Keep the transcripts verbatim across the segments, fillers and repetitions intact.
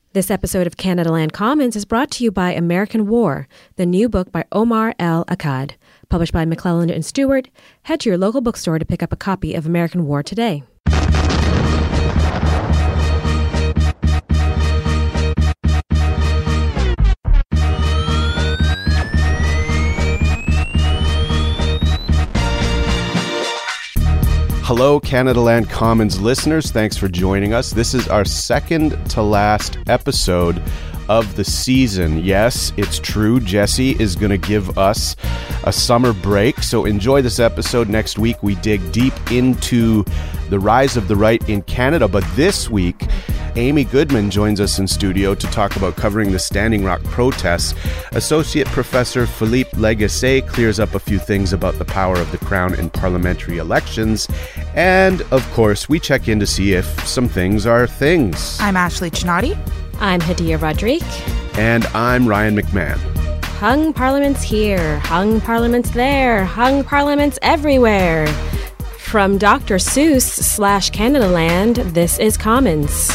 This episode of Canadaland Commons is brought to you by American War, the new book by Omar El Akkad. Published by McClelland and Stewart, head to your local bookstore to pick up a copy of American War today. Hello, Canadaland Commons listeners. Thanks for joining us. This is our second to last episode of the season. Yes, it's true. Jesse is going to give us a summer break, so enjoy this episode. Next week, we dig deep into the rise of the right in Canada, but this week, Amy Goodman joins us in studio to talk about covering the Standing Rock protests. Associate Professor Philippe Legace clears up a few things about the power of the Crown in parliamentary elections. And, of course, we check in to see if some things are things. I'm Ashley Chinati. I'm Hadia Rodrigue. And I'm Ryan McMahon. Hung Parliament's here, hung Parliament's there, hung Parliament's everywhere. From Doctor Seuss slash Canadaland, this is Commons.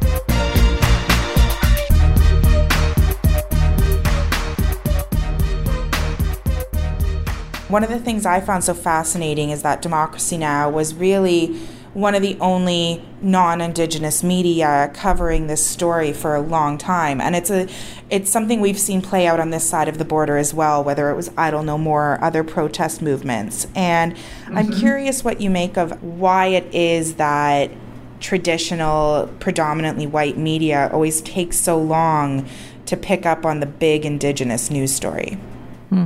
One of the things I found so fascinating is that Democracy Now! Was really one of the only non-Indigenous media covering this story for a long time. And it's a, it's something we've seen play out on this side of the border as well, whether it was Idle No More or other protest movements. And mm-hmm. I'm curious what you make of why it is that traditional, predominantly white media always takes so long to pick up on the big Indigenous news story. Hmm.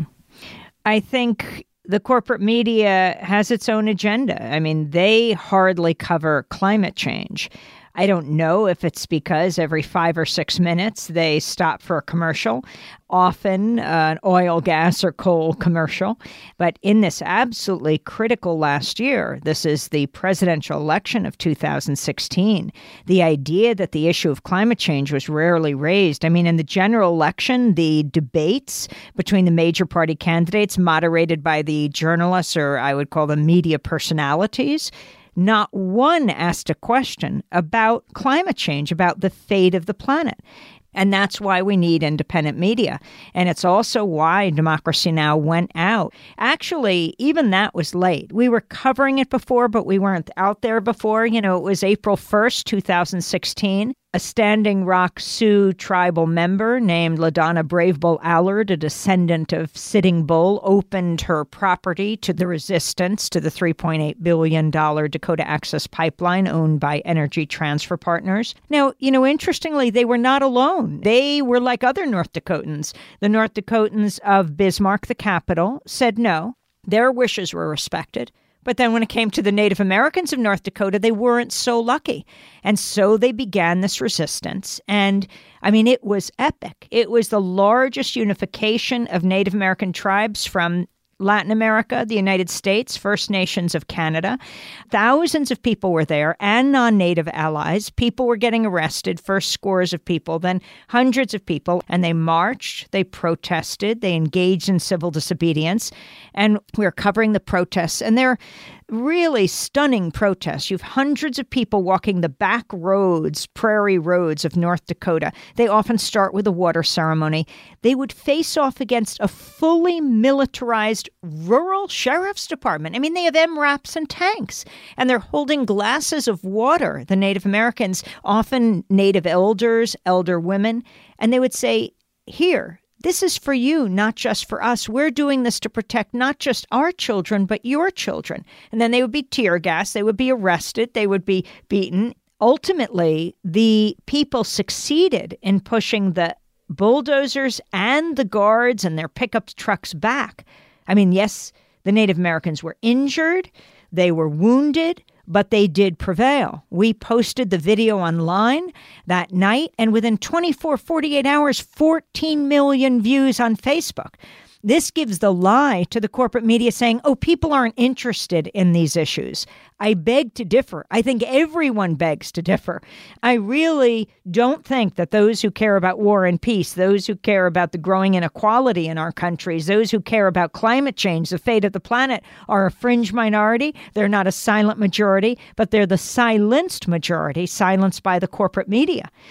I think the corporate media has its own agenda. I mean, they hardly cover climate change. I don't know if it's because every five or six minutes they stop for a commercial, often uh, an oil, gas, or coal commercial. But in this absolutely critical last year, this is the presidential election of two thousand sixteen, the idea that the issue of climate change was rarely raised. I mean, in the general election, the debates between the major party candidates, moderated by the journalists, or I would call them media personalities, not one asked a question about climate change, about the fate of the planet. And that's why we need independent media. And it's also why Democracy Now! Went out. Actually, even that was late. We were covering it before, but we weren't out there before. You know, it was April first, two thousand sixteen. A Standing Rock Sioux tribal member named LaDonna Brave Bull Allard, a descendant of Sitting Bull, opened her property to the resistance to the three point eight billion dollars Dakota Access Pipeline owned by Energy Transfer Partners. Now, you know, interestingly, they were not alone. They were like other North Dakotans. The North Dakotans of Bismarck, the capital, said no. Their wishes were respected. But then when it came to the Native Americans of North Dakota, they weren't so lucky. And so they began this resistance. And I mean, it was epic. It was the largest unification of Native American tribes from Latin America, the United States, First Nations of Canada. Thousands of people were there and non-Native allies. People were getting arrested, first scores of people, then hundreds of people. And they marched, they protested, they engaged in civil disobedience. And we're covering the protests. And they're really stunning protests. You have hundreds of people walking the back roads, prairie roads of North Dakota. They often start with a water ceremony. They would face off against a fully militarized rural sheriff's department. I mean, they have M RAPs and tanks, and they're holding glasses of water, the Native Americans, often Native elders, elder women, and they would say, here, this is for you, not just for us. We're doing this to protect not just our children, but your children. And then they would be tear gassed. They would be arrested. They would be beaten. Ultimately, the people succeeded in pushing the bulldozers and the guards and their pickup trucks back. I mean, yes, the Native Americans were injured. They were wounded. But they did prevail. We posted the video online that night, and within twenty-four, forty-eight hours, fourteen million views on Facebook. This gives the lie to the corporate media saying, oh, people aren't interested in these issues. I beg to differ. I think everyone begs to differ. I really don't think that those who care about war and peace, those who care about the growing inequality in our countries, those who care about climate change, the fate of the planet, are a fringe minority. They're not a silent majority, but they're the silenced majority, silenced by the corporate media.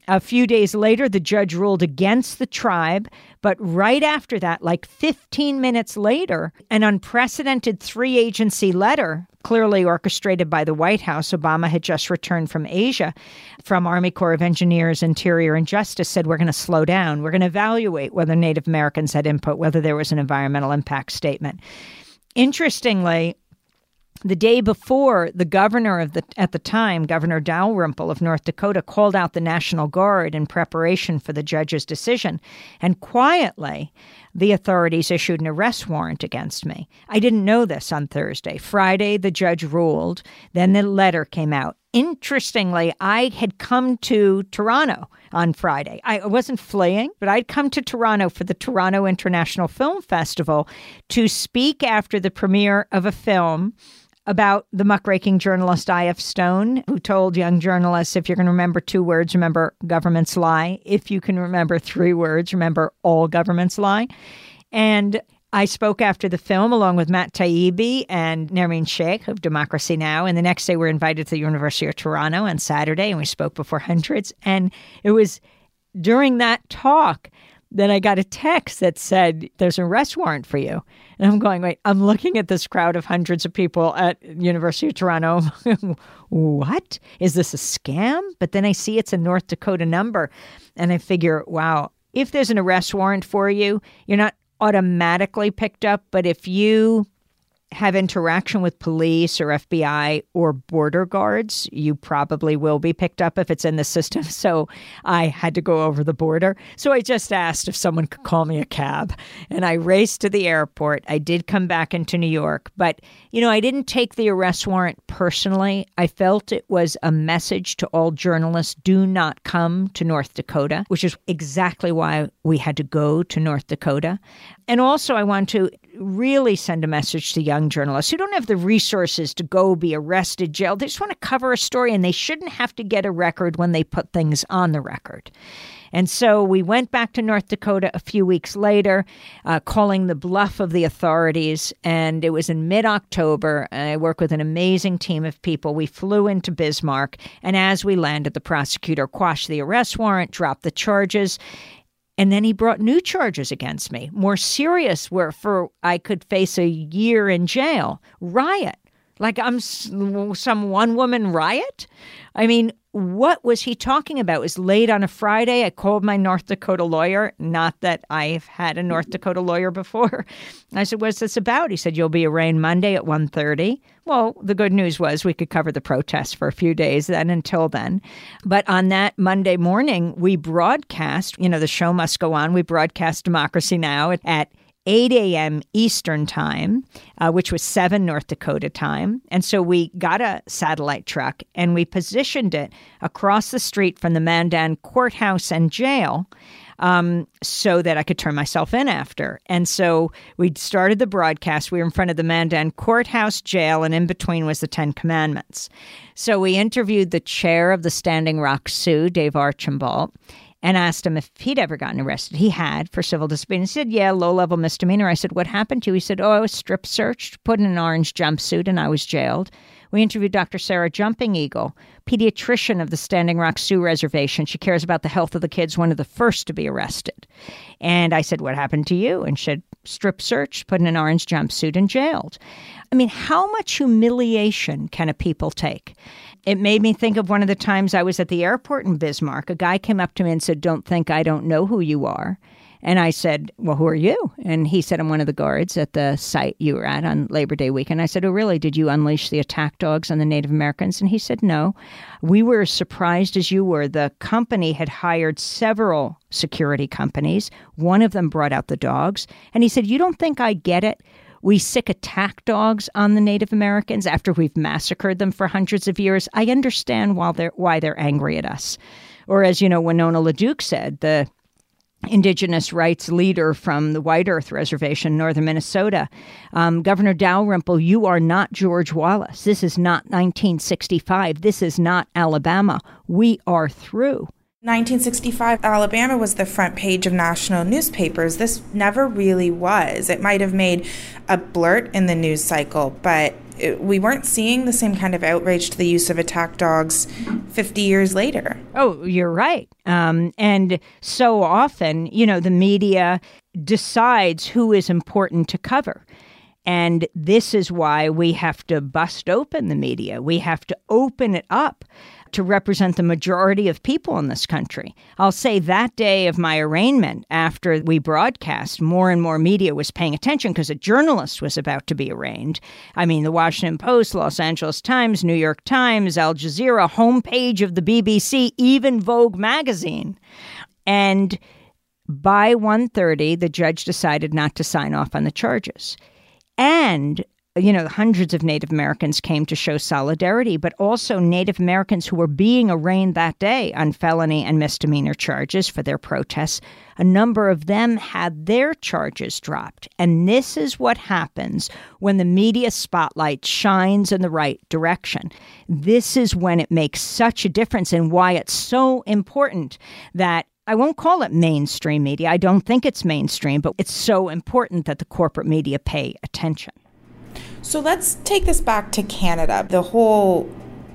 A few days later, the judge ruled against the tribe. But right after that, like fifteen minutes later, an unprecedented three-agency letter, clearly orchestrated by the White House — Obama had just returned from Asia, from Army Corps of Engineers, Interior, and Justice — said, we're going to slow down. We're going to evaluate whether Native Americans had input, whether there was an environmental impact statement. Interestingly, the day before, the governor of the at the time, Governor Dalrymple of North Dakota, called out the National Guard in preparation for the judge's decision. And quietly, the authorities issued an arrest warrant against me. I didn't know this on Thursday. Friday, the judge ruled. Then the letter came out. Interestingly, I had come to Toronto on Friday. I wasn't fleeing, but I'd come to Toronto for the Toronto International Film Festival to speak after the premiere of a film about the muckraking journalist I F Stone, who told young journalists, if you're going to remember two words, remember governments lie. If you can remember three words, remember all governments lie. And I spoke after the film along with Matt Taibbi and Nermeen Sheikh of Democracy Now! And the next day we were invited to the University of Toronto on Saturday, and we spoke before hundreds. And it was during that talk that I got a text that said, there's an arrest warrant for you. And I'm going, wait, I'm looking at this crowd of hundreds of people at University of Toronto. What? Is this a scam? But then I see it's a North Dakota number. And I figure, wow, if there's an arrest warrant for you, you're not automatically picked up. But if you have interaction with police or F B I or border guards, you probably will be picked up if it's in the system. So I had to go over the border. So I just asked if someone could call me a cab, and I raced to the airport. I did come back into New York, but, you know, I didn't take the arrest warrant personally. I felt it was a message to all journalists: do not come to North Dakota, which is exactly why we had to go to North Dakota. And also I want to really send a message to young journalists who don't have the resources to go be arrested, jailed. They just want to cover a story, and they shouldn't have to get a record when they put things on the record. And so we went back to North Dakota a few weeks later, uh, calling the bluff of the authorities. And it was in mid-October. I work with an amazing team of people. We flew into Bismarck. And as we landed, the prosecutor quashed the arrest warrant, dropped the charges. And then he brought new charges against me, more serious, where for I could face a year in jail. Riot. Like I'm some one-woman riot? I mean, what was he talking about? It was late on a Friday. I called my North Dakota lawyer. Not that I've had a North Dakota lawyer before. I said, what's this about? He said, you'll be arraigned Monday at one thirty. Well, the good news was we could cover the protests for a few days then until then. But on that Monday morning, we broadcast, you know, the show must go on. We broadcast Democracy Now! at, at eight a.m. Eastern time, uh, which was seven North Dakota time. And so we got a satellite truck and we positioned it across the street from the Mandan courthouse and jail um, so that I could turn myself in after. And so we started the broadcast. We were in front of the Mandan courthouse, jail, and in between was the Ten Commandments. So we interviewed the chair of the Standing Rock Sioux, Dave Archambault, and asked him if he'd ever gotten arrested. He had, for civil disobedience. He said, yeah, low-level misdemeanor. I said, what happened to you? He said, oh, I was strip searched, put in an orange jumpsuit, and I was jailed. We interviewed Doctor Sarah Jumping Eagle, pediatrician of the Standing Rock Sioux Reservation. She cares about the health of the kids, one of the first to be arrested. And I said, what happened to you? And she said, strip searched, put in an orange jumpsuit, and jailed. I mean, how much humiliation can a people take? It made me think of one of the times I was at the airport in Bismarck. A guy came up to me and said, don't think I don't know who you are. And I said, well, who are you? And he said, I'm one of the guards at the site you were at on Labor Day weekend. I said, oh, really? Did you unleash the attack dogs on the Native Americans? And he said, no. We were as surprised as you were. The company had hired several security companies. One of them brought out the dogs. And he said, you don't think I get it? We sick attack dogs on the Native Americans after we've massacred them for hundreds of years. I understand why they're, why they're angry at us. Or as, you know, Winona LaDuke said, the Indigenous rights leader from the White Earth Reservation, northern Minnesota, um, Governor Dalrymple, you are not George Wallace. This is not nineteen sixty-five. This is not Alabama. We are through. nineteen sixty-five, Alabama was the front page of national newspapers. This never really was. It might have made a blurt in the news cycle, but it, we weren't seeing the same kind of outrage to the use of attack dogs fifty years later. Oh, you're right. Um, and so often, you know, the media decides who is important to cover. And this is why we have to bust open the media. We have to open it up to represent the majority of people in this country. I'll say that day of my arraignment, after we broadcast, more and more media was paying attention because a journalist was about to be arraigned. I mean, the Washington Post, Los Angeles Times, New York Times, Al Jazeera, homepage of the B B C, even Vogue magazine. And by one thirty, the judge decided not to sign off on the charges. And you know, hundreds of Native Americans came to show solidarity, but also Native Americans who were being arraigned that day on felony and misdemeanor charges for their protests. A number of them had their charges dropped. And this is what happens when the media spotlight shines in the right direction. This is when it makes such a difference, and why it's so important that I won't call it mainstream media. I don't think it's mainstream, but it's so important that the corporate media pay attention. So let's take this back to Canada. The whole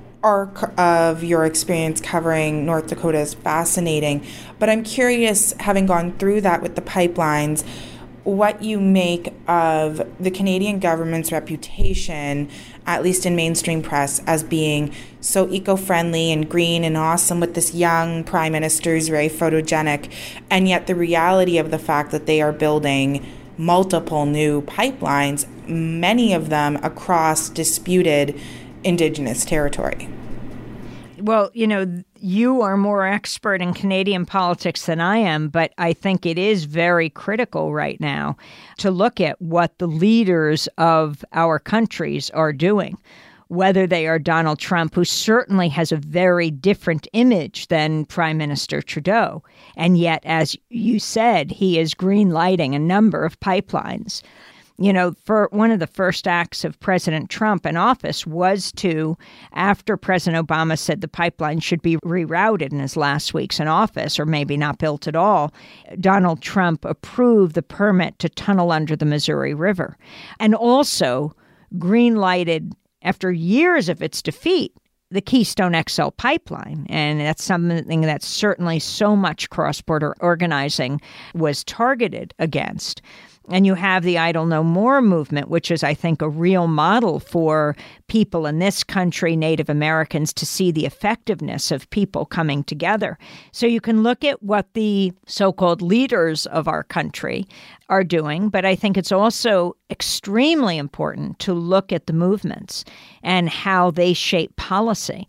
arc of your experience covering North Dakota is fascinating, but I'm curious, having gone through that with the pipelines, what you make of the Canadian government's reputation, at least in mainstream press, as being so eco-friendly and green and awesome with this young prime minister who's very photogenic, and yet the reality of the fact that they are building multiple new pipelines, many of them across disputed Indigenous territory. Well, you know, you are more expert in Canadian politics than I am, but I think it is very critical right now to look at what the leaders of our countries are doing, whether they are Donald Trump, who certainly has a very different image than Prime Minister Trudeau. And yet, as you said, he is green-lighting a number of pipelines. You know, for one of the first acts of President Trump in office was to, after President Obama said the pipeline should be rerouted in his last weeks in office, or maybe not built at all, Donald Trump approved the permit to tunnel under the Missouri River, and also green-lighted, after years of its defeat, the Keystone X L pipeline. And that's something that certainly so much cross-border organizing was targeted against. And you have the Idle No More movement, which is, I think, a real model for people in this country, Native Americans, to see the effectiveness of people coming together. So you can look at what the so-called leaders of our country are doing, but I think it's also extremely important to look at the movements and how they shape policy.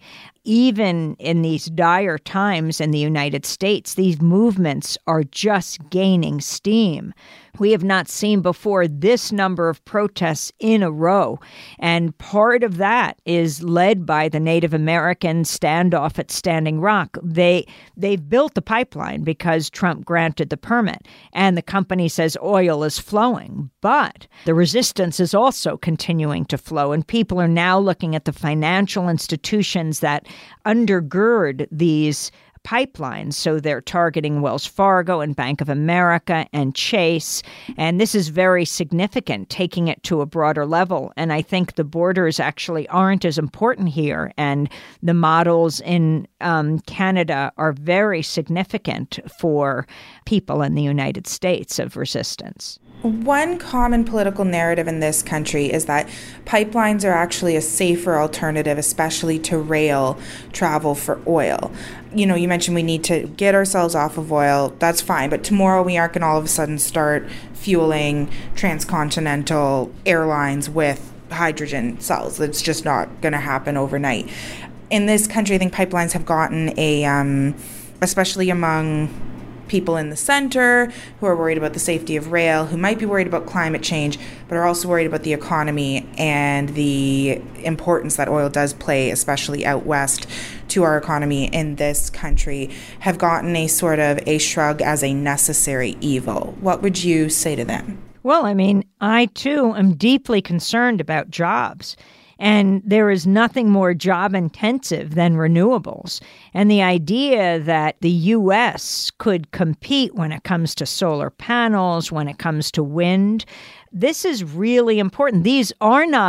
Even in these dire times in the United States, these movements are just gaining steam. We have not seen before this number of protests in a row. And part of that is led by the Native American standoff at Standing Rock. They, they've built the pipeline because Trump granted the permit, and the company says oil is flowing. But the resistance is also continuing to flow, and people are now looking at the financial institutions that undergird these pipelines. So they're targeting Wells Fargo and Bank of America and Chase. And this is very significant, taking it to a broader level. And I think the borders actually aren't as important here. And the models in um, Canada are very significant for people in the United States of resistance. One common political narrative in this country is that pipelines are actually a safer alternative, especially to rail travel for oil. You know, you mentioned we need to get ourselves off of oil. That's fine. But tomorrow we aren't going to all of a sudden start fueling transcontinental airlines with hydrogen cells. That's just not going to happen overnight. In this country, I think pipelines have gotten a, um, especially among people in the center who are worried about the safety of rail, who might be worried about climate change, but are also worried about the economy and the importance that oil does play, especially out west, to our economy in this country, have gotten a sort of a shrug as a necessary evil. What would you say to them? Well, I mean, I too am deeply concerned about jobs. And there is nothing more job intensive than renewables. And the idea that the U S could compete when it comes to solar panels, when it comes to wind, this is really important. These are not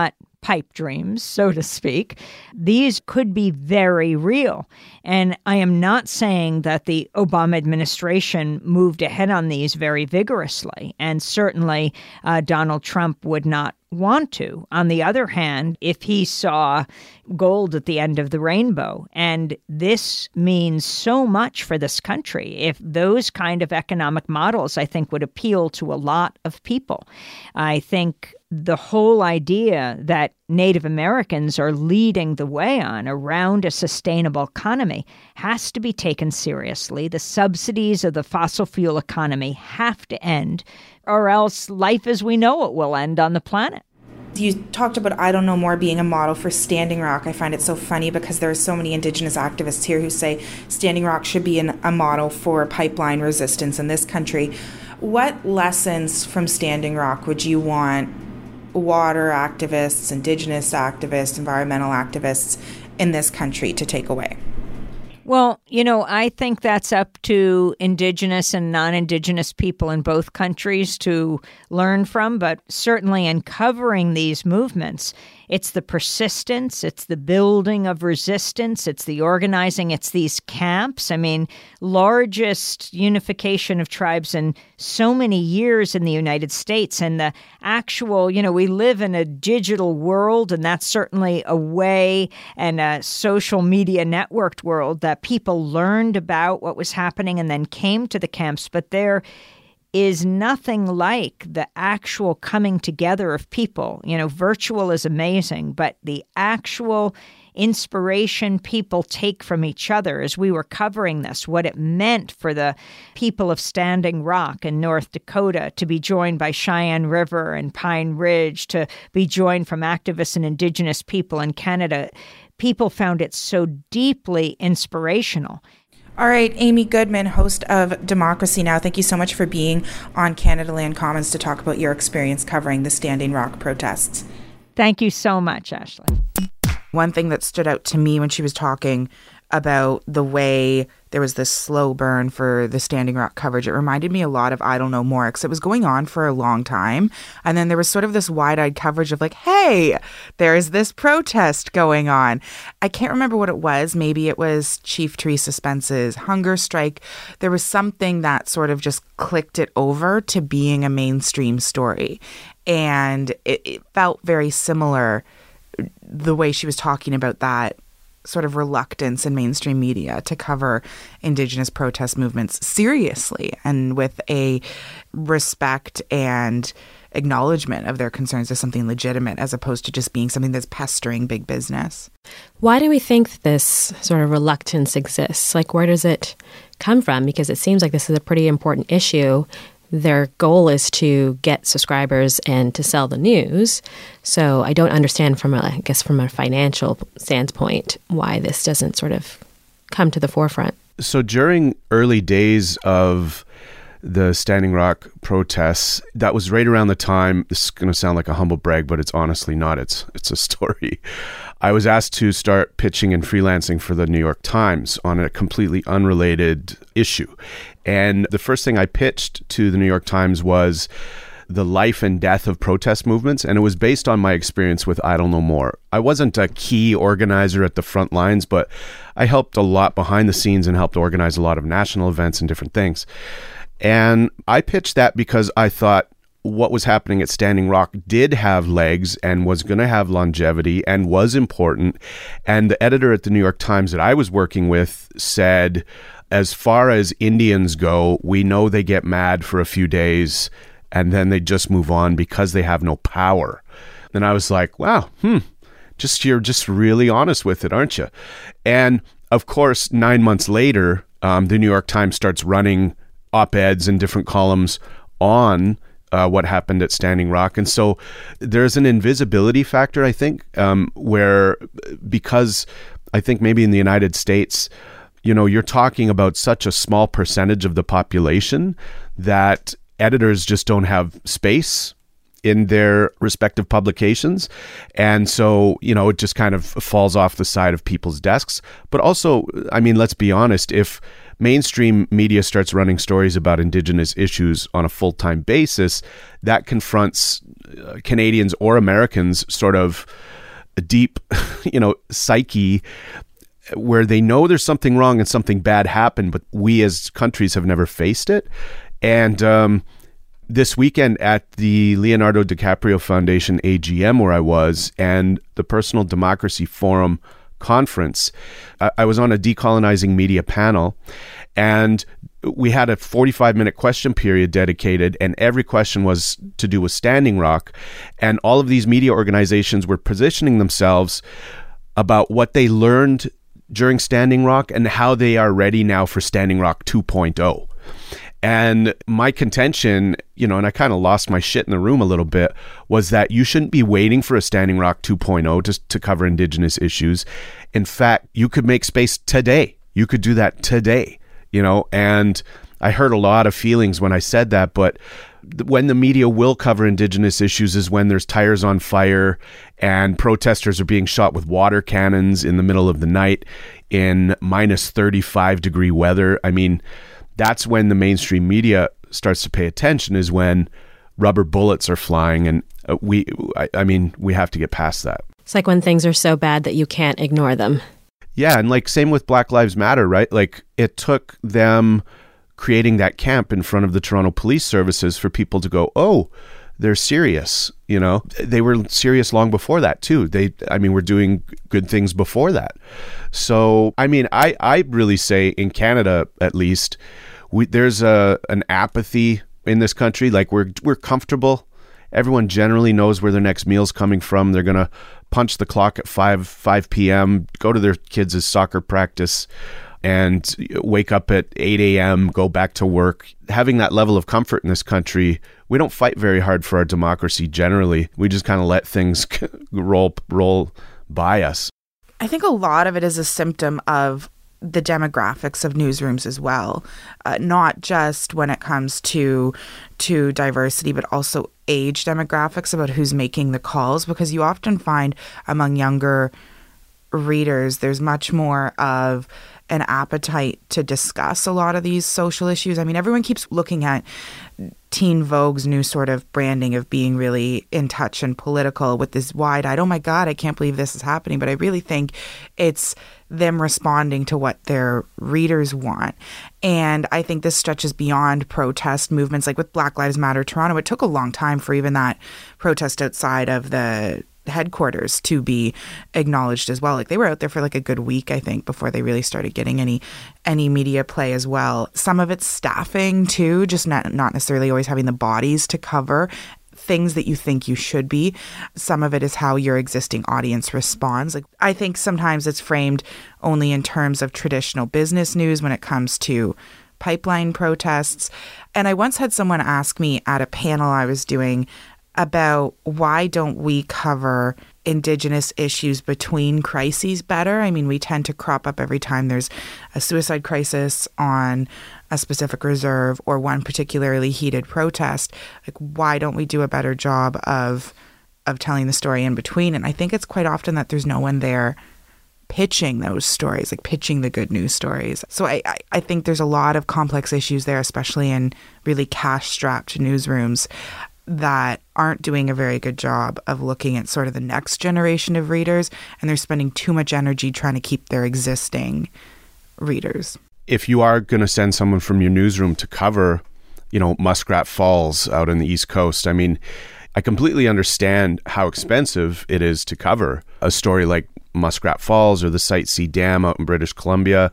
pipe dreams, so to speak. These could be very real. And I am not saying that the Obama administration moved ahead on these very vigorously. And certainly uh, Donald Trump would not want to. On the other hand, if he saw gold at the end of the rainbow, and this means so much for this country, if those kind of economic models, I think, would appeal to a lot of people. I think the whole idea that Native Americans are leading the way on around a sustainable economy has to be taken seriously. The subsidies of the fossil fuel economy have to end, or else life as we know it will end on the planet. You talked about I Don't Know More being a model for Standing Rock. I find it so funny because there are so many Indigenous activists here who say Standing Rock should be an, a model for pipeline resistance in this country. What lessons from Standing Rock would you want water activists, Indigenous activists, environmental activists in this country to take away? Well, you know, I think that's up to Indigenous and non-Indigenous people in both countries to learn from, but certainly in covering these movements, it's the persistence, it's the building of resistance, it's the organizing, it's these camps. I mean, largest unification of tribes in so many years in the United States. And the actual, you know, we live in a digital world, and that's certainly a way, and a social media networked world, that people learned about what was happening and then came to the camps. But there is nothing like the actual coming together of people. You know, virtual is amazing, but the actual inspiration people take from each other, as we were covering this, what it meant for the people of Standing Rock in North Dakota to be joined by Cheyenne River and Pine Ridge, to be joined from activists and Indigenous people in Canada. People found it so deeply inspirational. All right, Amy Goodman, host of Democracy Now!, thank you so much for being on Canada Land Commons to talk about your experience covering the Standing Rock protests. Thank you so much, Ashley. One thing that stood out to me when she was talking about the way there was this slow burn for the Standing Rock coverage, it reminded me a lot of I Don't Know More, because it was going on for a long time. And then there was sort of this wide-eyed coverage of like, hey, there's this protest going on. I can't remember what it was. Maybe it was Chief Teresa Spence's hunger strike. There was something that sort of just clicked it over to being a mainstream story. And it, it felt very similar, the way she was talking about that sort of reluctance in mainstream media to cover Indigenous protest movements seriously and with a respect and acknowledgement of their concerns as something legitimate, as opposed to just being something that's pestering big business. Why do we think this sort of reluctance exists? Like, where does it come from? Because it seems like this is a pretty important issue. Their goal is to get subscribers and to sell the news. So I don't understand from a, I guess from a financial standpoint, why this doesn't sort of come to the forefront. So during early days of the Standing Rock protests, that was right around the time, this is going to sound like a humble brag, but it's honestly not. It's it's a story. I was asked to start pitching and freelancing for the New York Times on a completely unrelated issue. And the first thing I pitched to the New York Times was the life and death of protest movements. And it was based on my experience with I Don't Know More. I wasn't a key organizer at the front lines, but I helped a lot behind the scenes and helped organize a lot of national events and different things. And I pitched that because I thought what was happening at Standing Rock did have legs and was going to have longevity and was important. And the editor at the New York Times that I was working with said, as far as Indians go, we know they get mad for a few days and then they just move on because they have no power. And I was like, wow, hmm, just you're just really honest with it, aren't you? And of course, nine months later, um, the New York Times starts running op-eds and different columns on uh, what happened at Standing Rock. And so there's an invisibility factor, I think, um, where because I think maybe in the United States, you know, you're talking about such a small percentage of the population that editors just don't have space in their respective publications. And so, you know, it just kind of falls off the side of people's desks. But also, I mean, let's be honest, if mainstream media starts running stories about Indigenous issues on a full-time basis, that confronts uh, Canadians or Americans sort of a deep, you know, psyche where they know there's something wrong and something bad happened, but we as countries have never faced it. And um, this weekend at the Leonardo DiCaprio Foundation A G M where I was, and the Personal Democracy Forum conference, I, I was on a decolonizing media panel, and we had a forty-five minute question period dedicated, and every question was to do with Standing Rock. And all of these media organizations were positioning themselves about what they learned during Standing Rock and how they are ready now for Standing Rock two point oh. And my contention, you know, and I kind of lost my shit in the room a little bit, was that you shouldn't be waiting for a Standing Rock two point oh to, to cover Indigenous issues. In fact, you could make space today. You could do that today, you know, and I heard a lot of feelings when I said that, but when the media will cover Indigenous issues is when there's tires on fire and protesters are being shot with water cannons in the middle of the night in minus thirty-five degree weather. I mean, that's when the mainstream media starts to pay attention, is when rubber bullets are flying. And uh, we, I, I mean, we have to get past that. It's like when things are so bad that you can't ignore them. Yeah. And like, same with Black Lives Matter, right? Like, it took them creating that camp in front of the Toronto Police Services for people to go, oh, they're serious. You know, they were serious long before that too. They, I mean, we're doing good things before that. So, I mean, I, I really say in Canada, at least, we, there's a, an apathy in this country. Like, we're, we're comfortable. Everyone generally knows where their next meal's coming from. They're going to punch the clock at five, five p.m., go to their kids' soccer practice, and wake up at eight a.m., go back to work. Having that level of comfort in this country, we don't fight very hard for our democracy generally. We just kind of let things roll roll by us. I think a lot of it is a symptom of the demographics of newsrooms as well, uh, not just when it comes to to diversity, but also age demographics about who's making the calls, because you often find among younger readers there's much more of an appetite to discuss a lot of these social issues. I mean, everyone keeps looking at Teen Vogue's new sort of branding of being really in touch and political with this wide-eyed, oh my God, I can't believe this is happening. But I really think it's them responding to what their readers want. And I think this stretches beyond protest movements. Like with Black Lives Matter Toronto, it took a long time for even that protest outside of the headquarters to be acknowledged as well. Like, they were out there for like a good week, I think, before they really started getting any any media play as well. Some of it's staffing too, just not not necessarily always having the bodies to cover things that you think you should be. Some of it is how your existing audience responds. Like, I think sometimes it's framed only in terms of traditional business news when it comes to pipeline protests. And I once had someone ask me at a panel I was doing about why don't we cover Indigenous issues between crises better? I mean, we tend to crop up every time there's a suicide crisis on a specific reserve or one particularly heated protest. Like, why don't we do a better job of of telling the story in between? And I think it's quite often that there's no one there pitching those stories, like pitching the good news stories. So I, I, I think there's a lot of complex issues there, especially in really cash-strapped newsrooms, that aren't doing a very good job of looking at sort of the next generation of readers, and they're spending too much energy trying to keep their existing readers. If you are going to send someone from your newsroom to cover, you know, Muskrat Falls out on the East Coast, I mean, I completely understand how expensive it is to cover a story like Muskrat Falls or the Site C Dam out in British Columbia.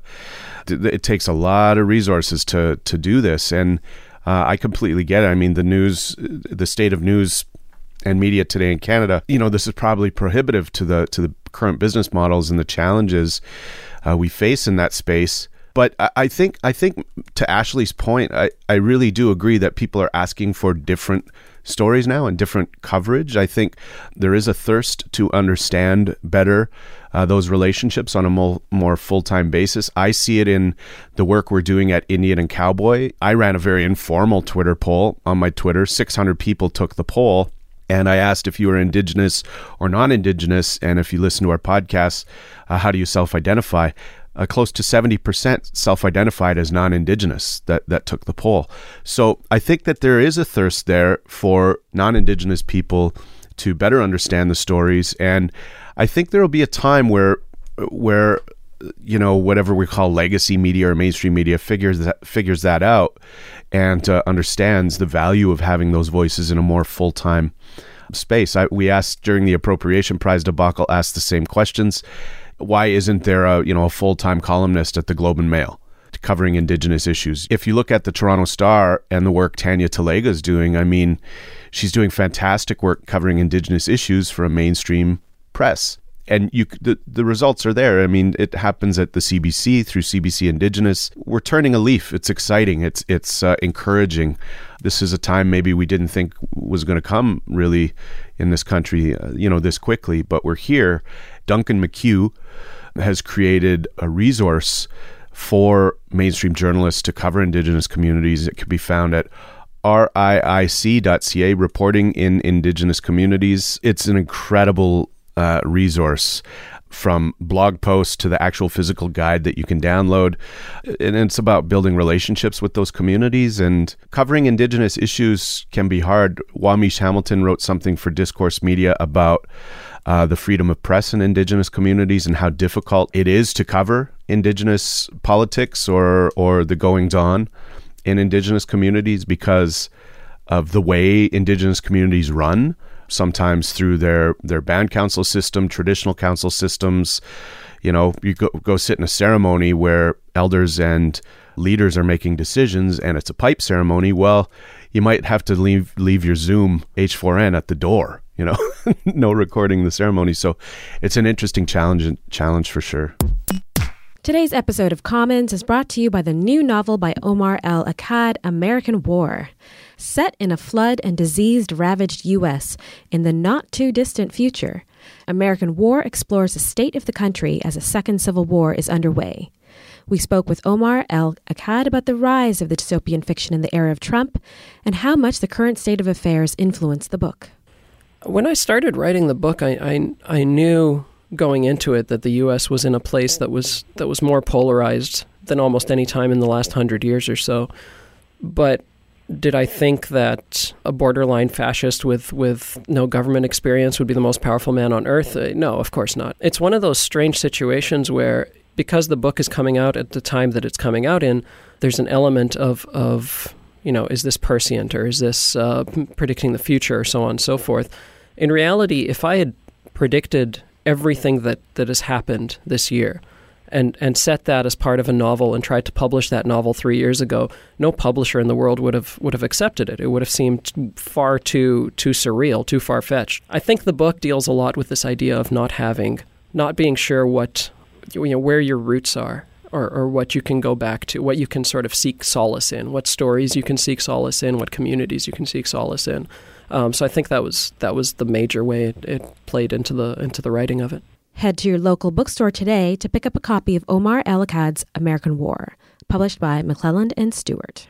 It takes a lot of resources to to do this, and Uh, I completely get it. I mean, the news, the state of news and media today in Canada, you know, this is probably prohibitive to the to the current business models and the challenges uh, we face in that space. But I, I think, I think to Ashley's point, I, I really do agree that people are asking for different stories now and different coverage. I think there is a thirst to understand better uh, those relationships on a more, more full-time basis. I see it in the work we're doing at Indian and Cowboy. I ran a very informal Twitter poll on my Twitter. six hundred people took the poll, and I asked if you were Indigenous or non-Indigenous, and if you listen to our podcasts, uh, how do you self-identify? uh, close to seventy percent self-identified as non-Indigenous that, that took the poll. So I think that there is a thirst there for non-Indigenous people to better understand the stories. And I think there will be a time where, where you know, whatever we call legacy media or mainstream media figures that, figures that out and uh, understands the value of having those voices in a more full-time space. I, we asked during the Appropriation Prize debacle, asked the same questions. Why isn't there a, you know, a full-time columnist at the Globe and Mail covering Indigenous issues? If you look at the Toronto Star and the work Tanya Talega is doing, I mean, she's doing fantastic work covering Indigenous issues for a mainstream press. And you, the, the results are there. I mean, it happens at the C B C through C B C Indigenous. We're turning a leaf. It's exciting. It's it's uh, encouraging. This is a time maybe we didn't think was going to come really in this country, uh, you know, this quickly. But we're here. Duncan McHugh has created a resource for mainstream journalists to cover Indigenous communities. It can be found at R I I C dot C A, Reporting in Indigenous Communities. It's an incredible Uh, resource, from blog posts to the actual physical guide that you can download. And it's about building relationships with those communities, and covering Indigenous issues can be hard. Wamish Hamilton wrote something for Discourse Media about uh, the freedom of press in Indigenous communities and how difficult it is to cover Indigenous politics or or the goings-on in Indigenous communities because of the way Indigenous communities run, sometimes through their, their band council system, traditional council systems. You know, you go, go sit in a ceremony where elders and leaders are making decisions and it's a pipe ceremony. Well, you might have to leave leave your Zoom H four N at the door, you know, no recording the ceremony. So it's an interesting challenge, challenge for sure. Today's episode of Commons is brought to you by the new novel by Omar El Akkad, American War. Set in a flood and disease-ravaged U S in the not-too-distant future, American War explores the state of the country as a second civil war is underway. We spoke with Omar El Akkad about the rise of the dystopian fiction in the era of Trump and how much the current state of affairs influenced the book. When I started writing the book, I, I, I knew going into it that the U S was in a place that was that was more polarized than almost any time in the last hundred years or so. But did I think that a borderline fascist with, with no government experience would be the most powerful man on earth? Uh, no, of course not. It's one of those strange situations where, because the book is coming out at the time that it's coming out in, there's an element of, of you know, is this prescient or is this uh, predicting the future or so on and so forth. In reality, if I had predicted everything that, that has happened this year, and and set that as part of a novel and tried to publish that novel three years ago, no publisher in the world would have would have accepted it. It would have seemed far too too surreal, too far-fetched. I think the book deals a lot with this idea of not having, not being sure what, you know, where your roots are, or, or what you can go back to, what you can sort of seek solace in, what stories you can seek solace in, what communities you can seek solace in. Um, so I think that was that was the major way it, it played into the into the writing of it. Head to your local bookstore today to pick up a copy of Omar El Akkad's American War, published by McClelland and Stewart.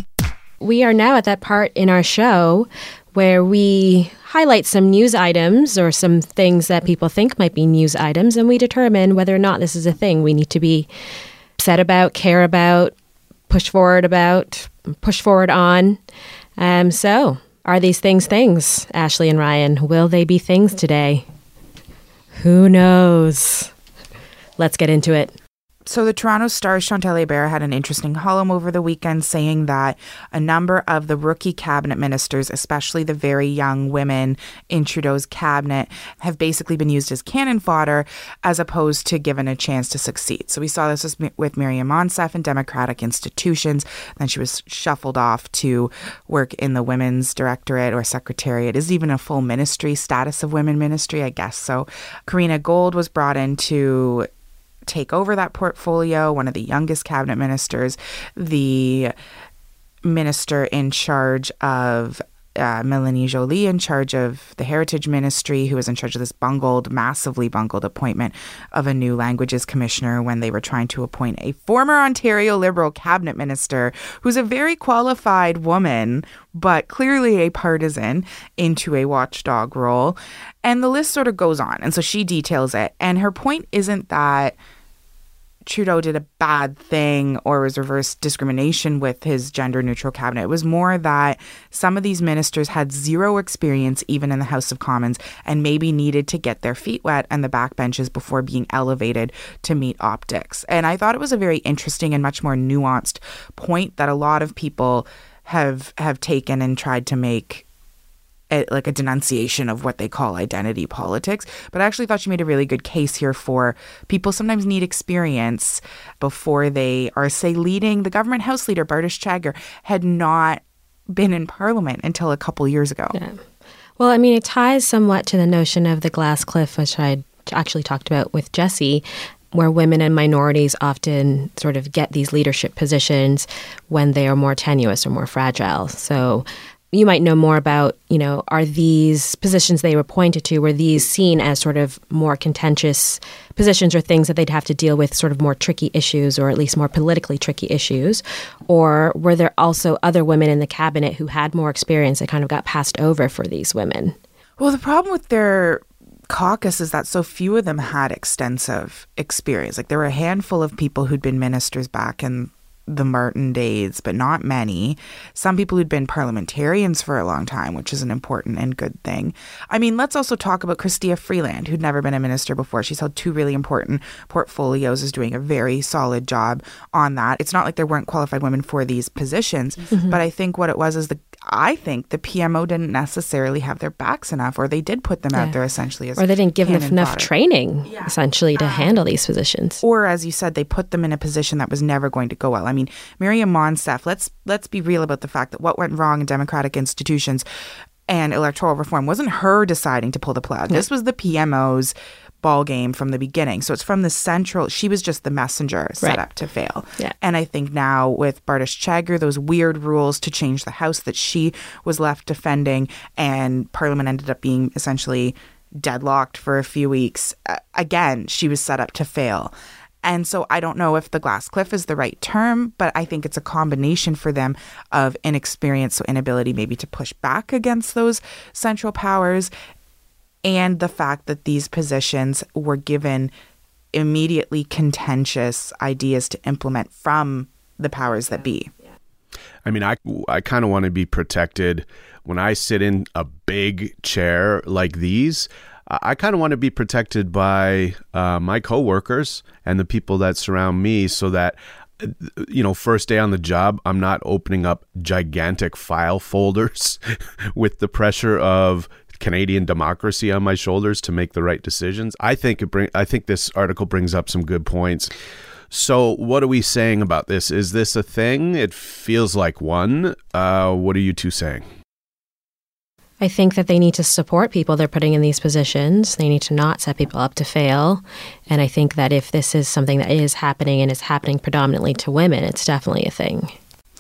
We are now at that part in our show where we highlight some news items or some things that people think might be news items, and we determine whether or not this is a thing we need to be upset about, care about, push forward about, push forward on. Um, so, are these things things, Ashley and Ryan? Will they be things today? Who knows? Let's get into it. So the Toronto Star's Chantal Hébert had an interesting column over the weekend saying that a number of the rookie cabinet ministers, especially the very young women in Trudeau's cabinet, have basically been used as cannon fodder as opposed to given a chance to succeed. So we saw this with Miriam Monsef in Democratic institutions. Then she was shuffled off to work in the Women's Directorate or Secretariat. Is even a full ministry, status of women ministry, I guess. So Karina Gold was brought in to take over that portfolio, one of the youngest cabinet ministers, the minister in charge of uh, Melanie Joly in charge of the Heritage Ministry, who was in charge of this bungled, massively bungled appointment of a new languages commissioner when they were trying to appoint a former Ontario Liberal cabinet minister who's a very qualified woman, but clearly a partisan, into a watchdog role. And the list sort of goes on. And so she details it. And her point isn't that Trudeau did a bad thing or was reverse discrimination with his gender-neutral cabinet. It was more that some of these ministers had zero experience even in the House of Commons and maybe needed to get their feet wet on the backbenches before being elevated to meet optics. And I thought it was a very interesting and much more nuanced point that a lot of people have have taken and tried to make A, like a denunciation of what they call identity politics. But I actually thought she made a really good case here for people sometimes need experience before they are, say, leading. The government House Leader, Bardish Chagger, had not been in Parliament until a couple years ago. Yeah. Well, I mean, it ties somewhat to the notion of the glass cliff, which I actually talked about with Jessie, where women and minorities often sort of get these leadership positions when they are more tenuous or more fragile. So you might know more about, you know, are these positions they were pointed to, were these seen as sort of more contentious positions or things that they'd have to deal with sort of more tricky issues or at least more politically tricky issues? Or were there also other women in the cabinet who had more experience that kind of got passed over for these women? Well, the problem with their caucus is that so few of them had extensive experience. Like there were a handful of people who'd been ministers back in the Martin days, but not many. Some people who'd been parliamentarians for a long time, which is an important and good thing. I mean, let's also talk about Chrystia Freeland, who'd never been a minister before. She's held two really important portfolios, is doing a very solid job on that. It's not like there weren't qualified women for these positions, mm-hmm. but I think what it was is the I think the P M O didn't necessarily have their backs enough, or they did put them yeah. out there essentially as or they didn't give them enough training yeah. essentially to um, handle these positions. Or as you said, they put them in a position that was never going to go well. I mean, Miriam Monsef, let's let's be real about the fact that what went wrong in democratic institutions and electoral reform wasn't her deciding to pull the plug. Yeah. This was the P M O's ball game from the beginning. So it's from the central, she was just the messenger set right. up to fail. Yeah. And I think now with Bardish Chagger, those weird rules to change the House that she was left defending, and Parliament ended up being essentially deadlocked for a few weeks. Uh, again, she was set up to fail. And so I don't know if the glass cliff is the right term, but I think it's a combination for them of inexperience, so inability maybe to push back against those central powers, and the fact that these positions were given immediately contentious ideas to implement from the powers that be. I mean, I, I kind of want to be protected when I sit in a big chair like these. I kind of want to be protected by uh, my coworkers and the people that surround me, so that, you know, first day on the job, I'm not opening up gigantic file folders with the pressure of Canadian democracy on my shoulders to make the right decisions. I think it bring. I think this article brings up some good points. So, what are we saying about this? Is this a thing? It feels like one. Uh, what are you two saying? I think that they need to support people they're putting in these positions. They need to not set people up to fail. And I think that if this is something that is happening and is happening predominantly to women, it's definitely a thing.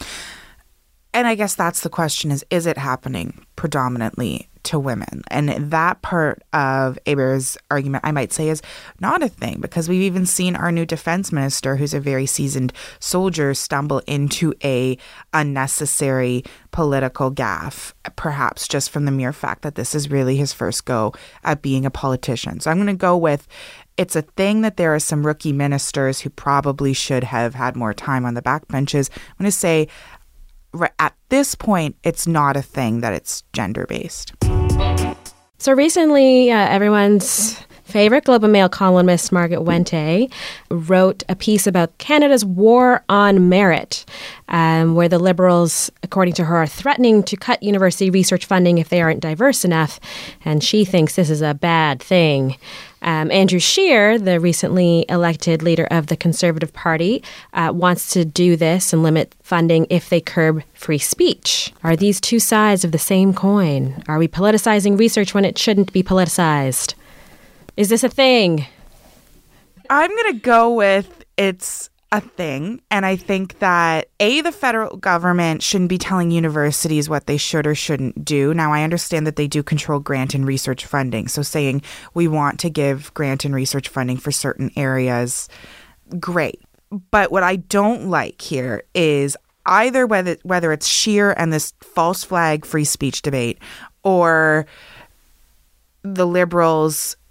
And I guess that's the question is, is it happening predominantly to women? And that part of Hebert's argument, I might say, is not a thing, because we've even seen our new defense minister, who's a very seasoned soldier, stumble into a unnecessary political gaffe, perhaps just from the mere fact that this is really his first go at being a politician. So I'm going to go with it's a thing that there are some rookie ministers who probably should have had more time on the backbenches. I'm going to say at this point, it's not a thing that it's gender-based. So recently, uh, everyone's favorite Globe and Mail columnist, Margaret Wente, wrote a piece about Canada's war on merit, um, where the Liberals, according to her, are threatening to cut university research funding if they aren't diverse enough, and she thinks this is a bad thing. Um, Andrew Scheer, the recently elected leader of the Conservative Party, uh, wants to do this and limit funding if they curb free speech. Are these two sides of the same coin? Are we politicizing research when it shouldn't be politicized? Is this a thing? I'm going to go with it's a thing. And I think that, A, the federal government shouldn't be telling universities what they should or shouldn't do. Now, I understand that they do control grant and research funding. So saying we want to give grant and research funding for certain areas, great. But what I don't like here is either whether whether it's Scheer and this false flag free speech debate, or the Liberals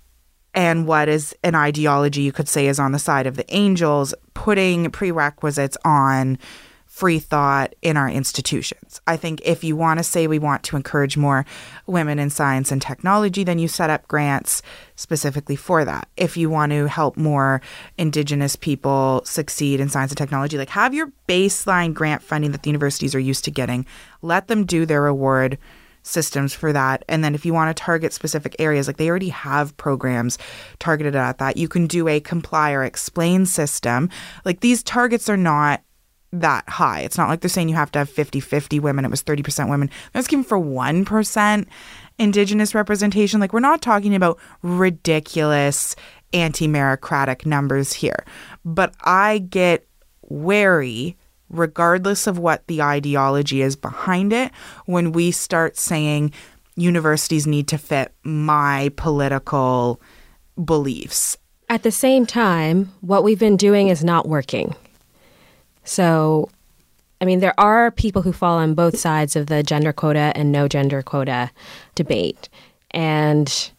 and what is an ideology you could say is on the side of the angels, putting prerequisites on free thought in our institutions. I think if you want to say we want to encourage more women in science and technology, then you set up grants specifically for that. If you want to help more Indigenous people succeed in science and technology, like have your baseline grant funding that the universities are used to getting. Let them do their award systems for that. And then if you want to target specific areas, like they already have programs targeted at that, you can do a comply or explain system. Like these targets are not that high. It's not like they're saying you have to have fifty-fifty women. It was thirty percent women. They're asking for one percent Indigenous representation. Like we're not talking about ridiculous anti-meritocratic numbers here. But I get wary, regardless of what the ideology is behind it, when we start saying universities need to fit my political beliefs. At the same time, what we've been doing is not working. So, I mean, there are people who fall on both sides of the gender quota and no gender quota debate. And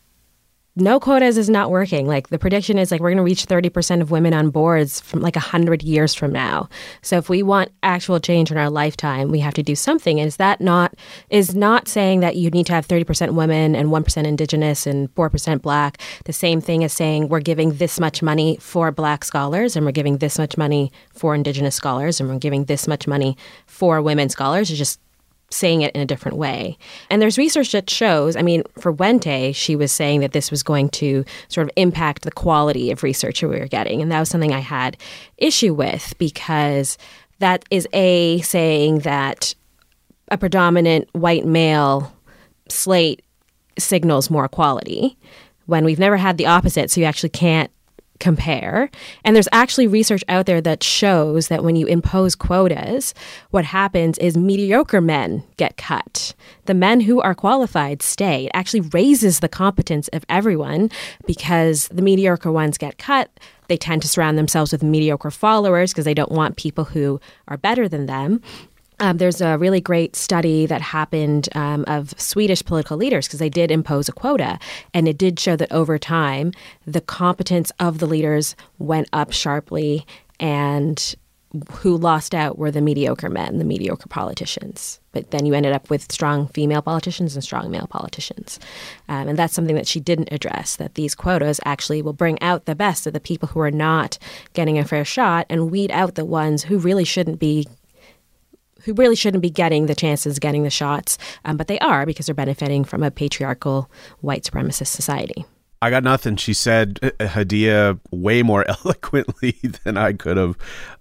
no quotas is not working. Like the prediction is like we're going to reach thirty percent of women on boards from like one hundred years from now. So if we want actual change in our lifetime, we have to do something. And is that not is not saying that you need to have thirty percent women and one percent Indigenous and four percent Black the same thing as saying we're giving this much money for Black scholars and we're giving this much money for Indigenous scholars and we're giving this much money for women scholars. It's just saying it in a different way. And there's research that shows, I mean, for Wente, she was saying that this was going to sort of impact the quality of research we were getting. And that was something I had issue with because that is a saying that a predominant white male slate signals more equality when we've never had the opposite. So you actually can't compare. And there's actually research out there that shows that when you impose quotas, what happens is mediocre men get cut. The men who are qualified stay. It actually raises the competence of everyone because the mediocre ones get cut. They tend to surround themselves with mediocre followers because they don't want people who are better than them. Um, there's a really great study that happened um, of Swedish political leaders because they did impose a quota. And it did show that over time, the competence of the leaders went up sharply. And who lost out were the mediocre men, the mediocre politicians. But then you ended up with strong female politicians and strong male politicians. Um, and that's something that she didn't address, that these quotas actually will bring out the best of the people who are not getting a fair shot and weed out the ones who really shouldn't be who really shouldn't be getting the chances, getting the shots, um, but they are because they're benefiting from a patriarchal white supremacist society. I got nothing. She said Hadia way more eloquently than I could have.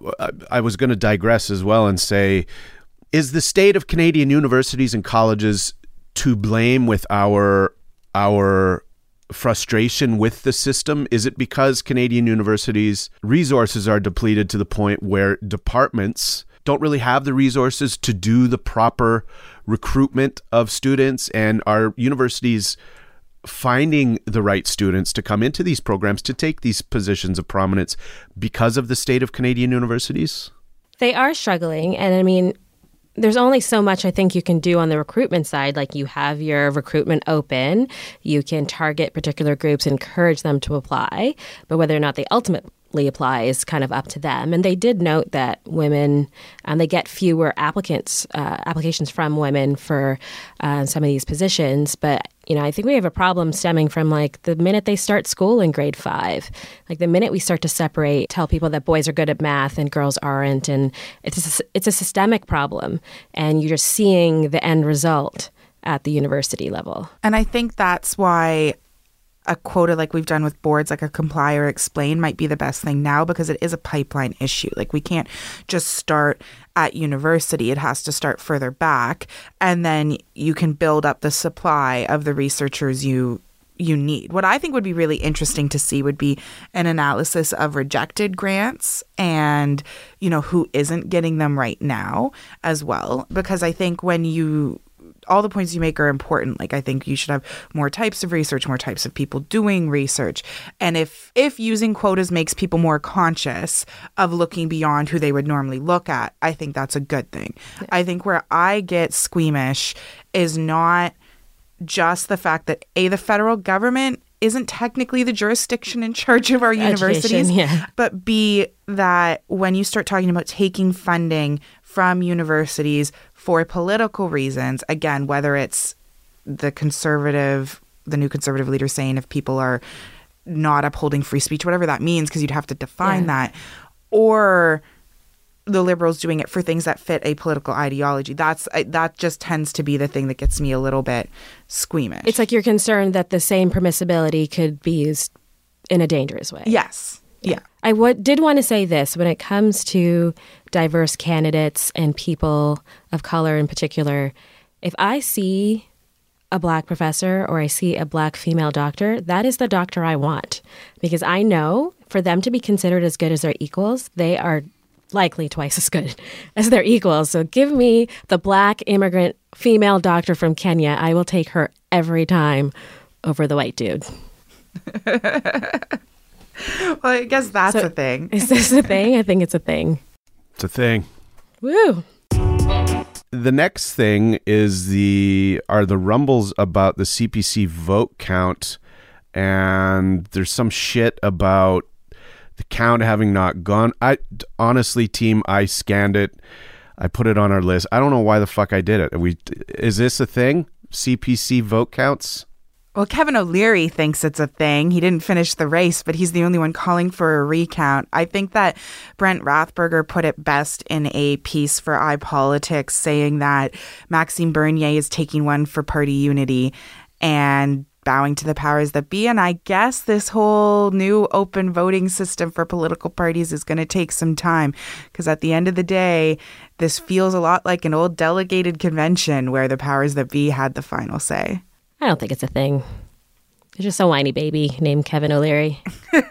I was going to digress as well and say, is the state of Canadian universities and colleges to blame with our our frustration with the system? Is it because Canadian universities' resources are depleted to the point where departments don't really have the resources to do the proper recruitment of students, and our universities finding the right students to come into these programs to take these positions of prominence because of the state of Canadian universities? They are struggling. And I mean, there's only so much I think you can do on the recruitment side. Like you have your recruitment open, you can target particular groups, encourage them to apply, but whether or not they ultimately apply is kind of up to them. And they did note that women, um, they get fewer applicants, uh, applications from women for uh, some of these positions. But, you know, I think we have a problem stemming from like the minute they start school in grade five, like the minute we start to separate, tell people that boys are good at math and girls aren't. And it's a, it's a systemic problem. And you're just seeing the end result at the university level. And I think that's why a quota like we've done with boards, like a comply or explain, might be the best thing now because it is a pipeline issue. Like we can't just start at university. It has to start further back. And then you can build up the supply of the researchers you you need. What I think would be really interesting to see would be an analysis of rejected grants and, you know, who isn't getting them right now as well. Because I think when you all the points you make are important. Like, I think you should have more types of research, more types of people doing research. And if if using quotas makes people more conscious of looking beyond who they would normally look at, I think that's a good thing. Yeah. I think where I get squeamish is not just the fact that, A, the federal government isn't technically the jurisdiction in charge of our universities, Education, yeah. but B, that when you start talking about taking funding from universities for political reasons, again, whether it's the conservative, the new conservative leader saying if people are not upholding free speech, whatever that means, because you'd have to define yeah. that, or the liberals doing it for things that fit a political ideology. That's that just tends to be the thing that gets me a little bit squeamish. It's like you're concerned that the same permissibility could be used in a dangerous way. Yes. Yeah. I w- did want to say this. When it comes to diverse candidates and people of color in particular, if I see a Black professor or I see a Black female doctor, that is the doctor I want. Because I know for them to be considered as good as their equals, they are likely twice as good as their equals. So give me the Black immigrant female doctor from Kenya. I will take her every time over the white dude. Well, I guess that's so, a thing. Is this a thing? I think it's a thing. It's a thing. Woo. The next thing is the are the rumbles about the C P C vote count, and there's some shit about the count having not gone. I honestly, team, I scanned it. I put it on our list. I don't know why the fuck I did it. We is this a thing? C P C vote counts? Well, Kevin O'Leary thinks it's a thing. He didn't finish the race, but he's the only one calling for a recount. I think that Brent Rathberger put it best in a piece for iPolitics, saying that Maxime Bernier is taking one for party unity and bowing to the powers that be. And I guess this whole new open voting system for political parties is going to take some time, because at the end of the day, this feels a lot like an old delegated convention where the powers that be had the final say. I don't think it's a thing. There's just a whiny baby named Kevin O'Leary.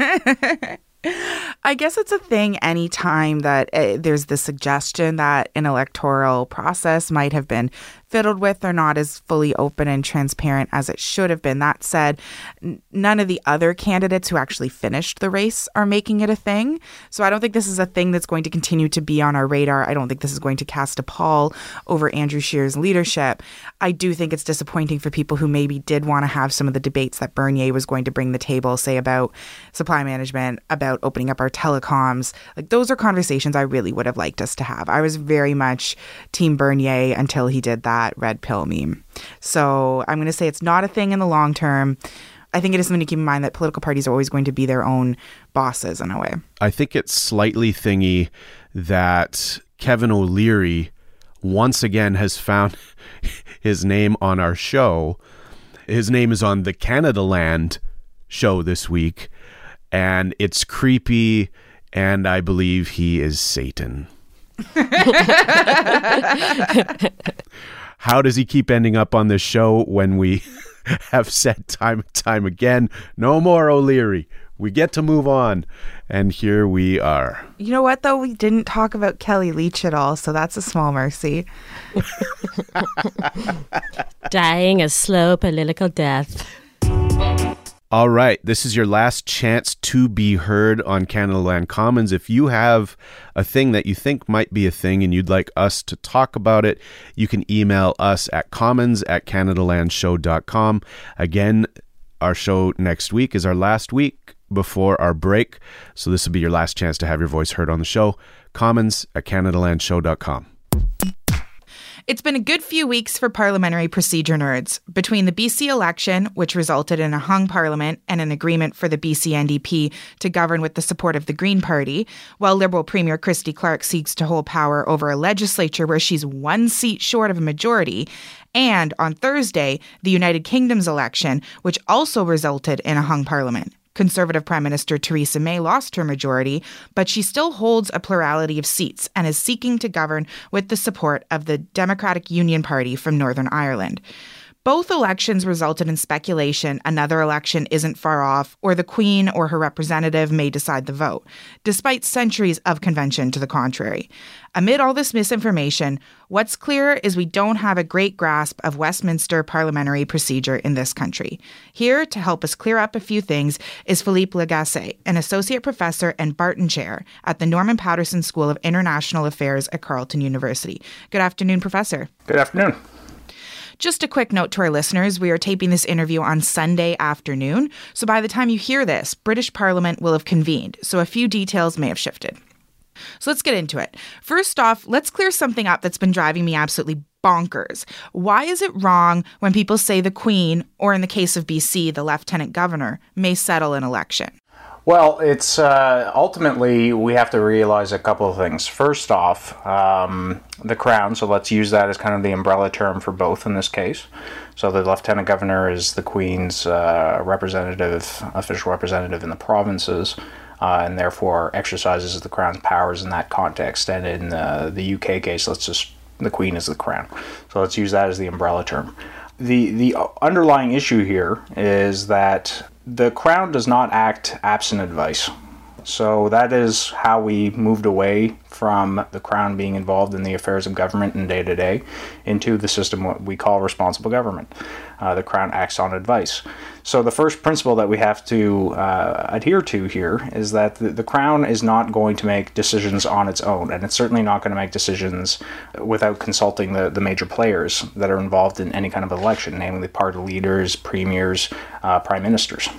I guess it's a thing anytime that uh, there's the suggestion that an electoral process might have been fiddled with or not as fully open and transparent as it should have been. That said, n- none of the other candidates who actually finished the race are making it a thing. So I don't think this is a thing that's going to continue to be on our radar. I don't think this is going to cast a pall over Andrew Scheer's leadership. I do think it's disappointing for people who maybe did want to have some of the debates that Bernier was going to bring to the table, say about supply management, about opening up our telecoms. Like, those are conversations I really would have liked us to have. I was very much Team Bernier until he did that red pill meme. So I'm going to say it's not a thing in the long term. I think it is something to keep in mind that political parties are always going to be their own bosses in a way. I think it's slightly thingy that Kevin O'Leary once again has found his name on our show. His name is on the Canada Land show this week, and it's creepy, and I believe he is Satan. How does he keep ending up on this show when we have said time and time again, no more O'Leary, we get to move on? And here we are. You know what, though? We didn't talk about Kelly Leitch at all, so that's a small mercy. Dying a slow political death. All right, this is your last chance to be heard on Canada Land Commons. If you have a thing that you think might be a thing and you'd like us to talk about it, you can email us at commons at canadalandshow dot com. Again, our show next week is our last week before our break, so this will be your last chance to have your voice heard on the show. Commons at canadalandshow dot com. It's been a good few weeks for parliamentary procedure nerds. Between the B C election, which resulted in a hung parliament and an agreement for the B C N D P to govern with the support of the Green Party, while Liberal Premier Christy Clark seeks to hold power over a legislature where she's one seat short of a majority, and on Thursday, the United Kingdom's election, which also resulted in a hung parliament. Conservative Prime Minister Theresa May lost her majority, but she still holds a plurality of seats and is seeking to govern with the support of the Democratic Union Party from Northern Ireland. Both elections resulted in speculation another election isn't far off, or the Queen or her representative may decide the vote, despite centuries of convention to the contrary. Amid all this misinformation, what's clear is we don't have a great grasp of Westminster parliamentary procedure in this country. Here to help us clear up a few things is Philippe Lagacé, an associate professor and Barton Chair at the Norman Paterson School of International Affairs at Carleton University. Good afternoon, Professor. Good afternoon. Just a quick note to our listeners, we are taping this interview on Sunday afternoon, so by the time you hear this, British Parliament will have convened, so a few details may have shifted. So let's get into it. First off, let's clear something up that's been driving me absolutely bonkers. Why is it wrong when people say the Queen, or in the case of B C, the Lieutenant Governor, may settle an election? Well, it's uh, ultimately we have to realize a couple of things. First off, um, the Crown, so let's use that as kind of the umbrella term for both in this case. So the Lieutenant Governor is the Queen's uh, representative, official representative in the provinces, uh, and therefore exercises the Crown's powers in that context. And in uh, the U K case, let's just, the Queen is the Crown. So let's use that as the umbrella term. The, the underlying issue here is that the Crown does not act absent advice. So that is how we moved away from the Crown being involved in the affairs of government and day-to-day into the system what we call responsible government. Uh, the Crown acts on advice. So the first principle that we have to uh, adhere to here is that the, the Crown is not going to make decisions on its own, and it's certainly not going to make decisions without consulting the, the major players that are involved in any kind of election, namely party leaders, premiers, uh, prime ministers.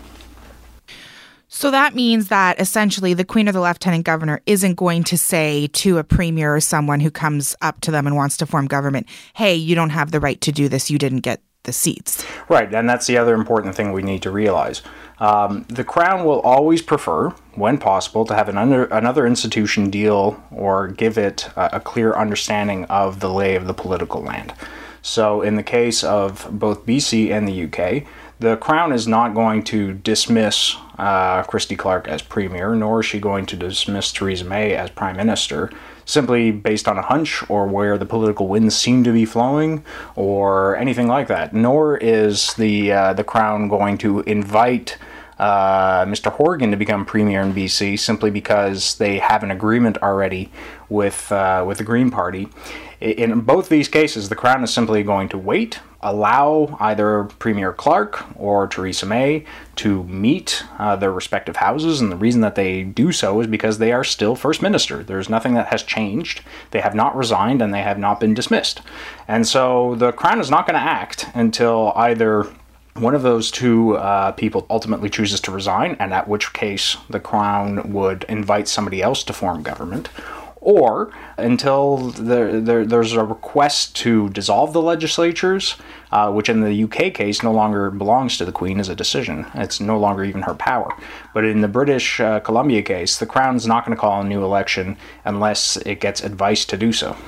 So that means that essentially the Queen or the Lieutenant Governor isn't going to say to a premier or someone who comes up to them and wants to form government, hey, you don't have the right to do this, you didn't get the seats. Right, and that's the other important thing we need to realize. Um, the Crown will always prefer, when possible, to have an under, another institution deal or give it a, a clear understanding of the lay of the political land. So in the case of both B C and the U K, the Crown is not going to dismiss uh, Christy Clark as Premier, nor is she going to dismiss Theresa May as Prime Minister, simply based on a hunch or where the political winds seem to be flowing or anything like that. Nor is the uh, the Crown going to invite uh, Mister Horgan to become Premier in B C simply because they have an agreement already with uh, with the Green Party. In both these cases, the Crown is simply going to wait, allow either Premier Clark or Theresa May to meet uh, their respective houses, and the reason that they do so is because they are still First Minister. There's nothing that has changed. They have not resigned, and they have not been dismissed. And so the Crown is not going to act until either one of those two uh, people ultimately chooses to resign, and at which case the Crown would invite somebody else to form government, or until there, there, there's a request to dissolve the legislatures, uh, which in the U K case no longer belongs to the Queen as a decision. It's no longer even her power. But in the British uh, Columbia case, the Crown's not going to call a new election unless it gets advice to do so.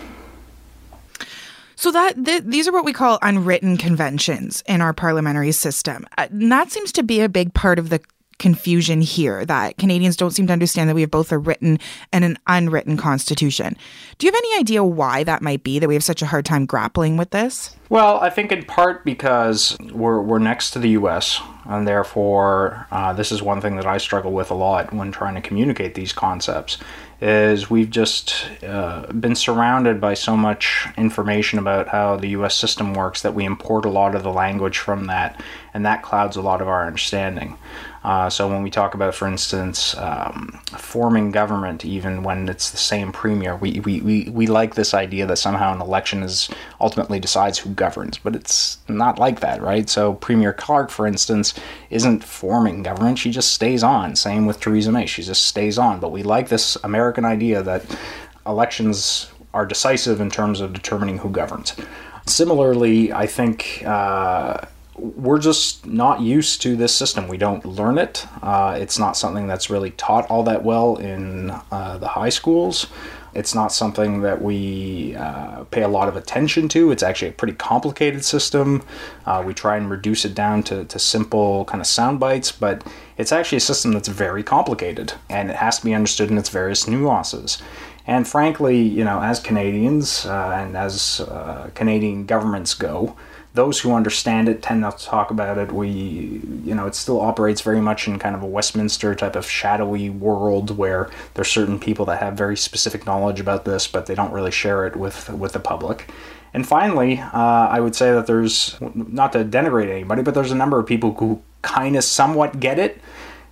So that th- these are what we call unwritten conventions in our parliamentary system. Uh, and that seems to be a big part of the confusion here, that Canadians don't seem to understand that we have both a written and an unwritten constitution. Do you have any idea why that might be, that we have such a hard time grappling with this? Well, I think in part because we're we're next to the U S, and therefore uh, this is one thing that I struggle with a lot when trying to communicate these concepts, is we've just uh, been surrounded by so much information about how the U S system works that we import a lot of the language from that, and that clouds a lot of our understanding. Uh, so when we talk about, for instance, um, forming government, even when it's the same premier, we, we, we, we like this idea that somehow an election is ultimately decides who governs, but it's not like that, right? So Premier Clark, for instance, isn't forming government, she just stays on. Same with Theresa May, she just stays on. But we like this American idea that elections are decisive in terms of determining who governs. Similarly, I think uh, we're just not used to this system. We don't learn it. Uh, it's not something that's really taught all that well in uh, the high schools. It's not something that we uh, pay a lot of attention to. It's actually a pretty complicated system. Uh, we try and reduce it down to, to simple kind of sound bites, but it's actually a system that's very complicated, and it has to be understood in its various nuances. And frankly, you know, as Canadians uh, and as uh, Canadian governments go, those who understand it tend not to talk about it. We, you know, it still operates very much in kind of a Westminster type of shadowy world where there's certain people that have very specific knowledge about this, but they don't really share it with with the public. And finally, uh, I would say that there's, not to denigrate anybody, but there's a number of people who kind of somewhat get it,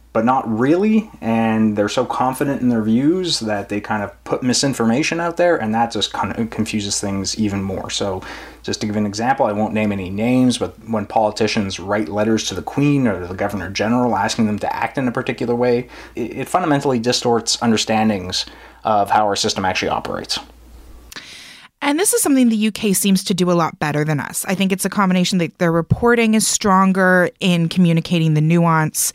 but not really, and they're so confident in their views that they kind of put misinformation out there, and that just kind of confuses things even more. So just to give an example, I won't name any names, but when politicians write letters to the Queen or the Governor General asking them to act in a particular way, it, it fundamentally distorts understandings of how our system actually operates. And this is something the U K seems to do a lot better than us. I think it's a combination that their reporting is stronger in communicating the nuance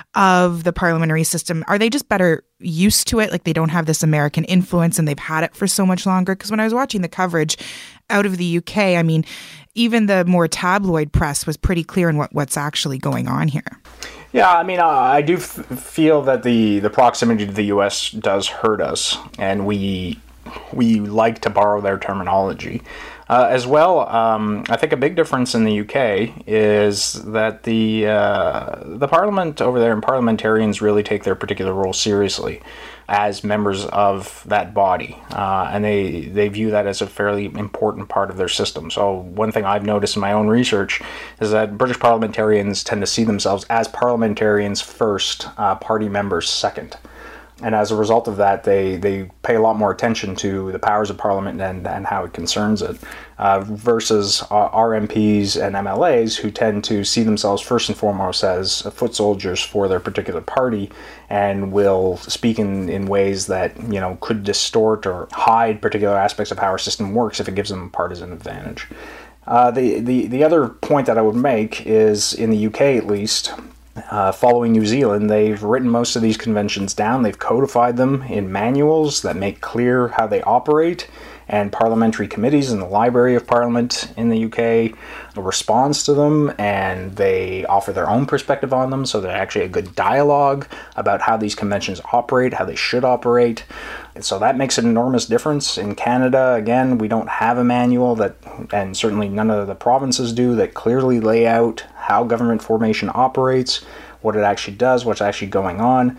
of the parliamentary system. Are they just better used to it? Like they don't have this American influence and they've had it for so much longer? Because when I was watching the coverage out of the U K, I mean, even the more tabloid press was pretty clear in what, what's actually going on here. Yeah, I mean, uh, I do f- feel that the, the proximity to the U S does hurt us, and we... we like to borrow their terminology. Uh, as well, um, I think a big difference in the U K is that the uh, the Parliament over there and parliamentarians really take their particular role seriously as members of that body, uh, and they, they view that as a fairly important part of their system. So one thing I've noticed in my own research is that British parliamentarians tend to see themselves as parliamentarians first, uh, party members second. And as a result of that, they, they pay a lot more attention to the powers of Parliament and, and how it concerns it, uh, versus our M Ps and M L As who tend to see themselves first and foremost as foot soldiers for their particular party and will speak in, in ways that, you know, could distort or hide particular aspects of how our system works if it gives them a partisan advantage. Uh, the, the, the other point that I would make is, in the U K at least, Uh, following New Zealand, they've written most of these conventions down. They've codified them in manuals that make clear how they operate, and parliamentary committees in the Library of Parliament in the U K responds to them, and they offer their own perspective on them, so they're actually a good dialogue about how these conventions operate, how they should operate. And so that makes an enormous difference. In Canada, again, we don't have a manual that, and certainly none of the provinces do, that clearly lay out how government formation operates, what it actually does, what's actually going on,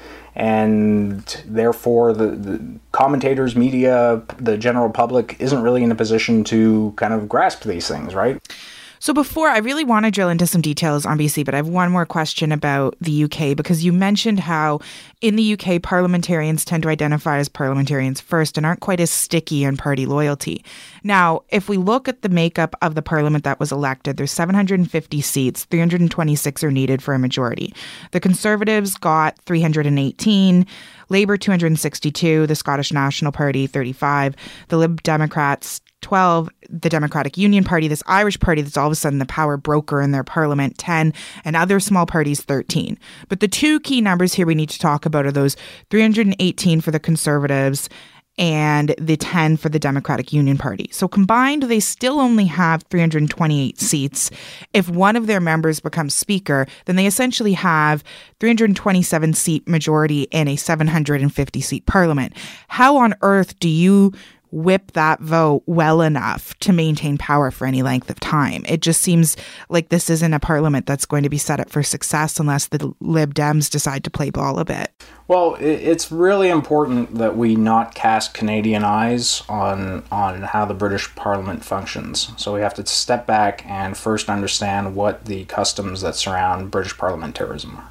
and therefore the, the commentators, media, the general public isn't really in a position to kind of grasp these things, right? So before, I really want to drill into some details on B C, but I have one more question about the U K, because you mentioned how in the U K, parliamentarians tend to identify as parliamentarians first and aren't quite as sticky in party loyalty. Now, if we look at the makeup of the parliament that was elected, there's seven hundred fifty seats, three hundred twenty-six are needed for a majority. The Conservatives got three hundred eighteen, Labour two hundred sixty-two, the Scottish National Party thirty-five, the Lib Democrats twelve, the Democratic Union Party, this Irish party that's all of a sudden the power broker in their parliament, ten, and other small parties, thirteen. But the two key numbers here we need to talk about are those three hundred eighteen for the Conservatives and the ten for the Democratic Union Party. So combined, they still only have three hundred twenty-eight seats. If one of their members becomes Speaker, then they essentially have three hundred twenty-seven seat majority in a seven hundred fifty seat parliament. How on earth do you whip that vote well enough to maintain power for any length of time? It just seems like this isn't a parliament that's going to be set up for success unless the Lib Dems decide to play ball a bit. Well, it's really important that we not cast Canadian eyes on on how the British Parliament functions. So we have to step back and first understand what the customs that surround British parliamentarism are.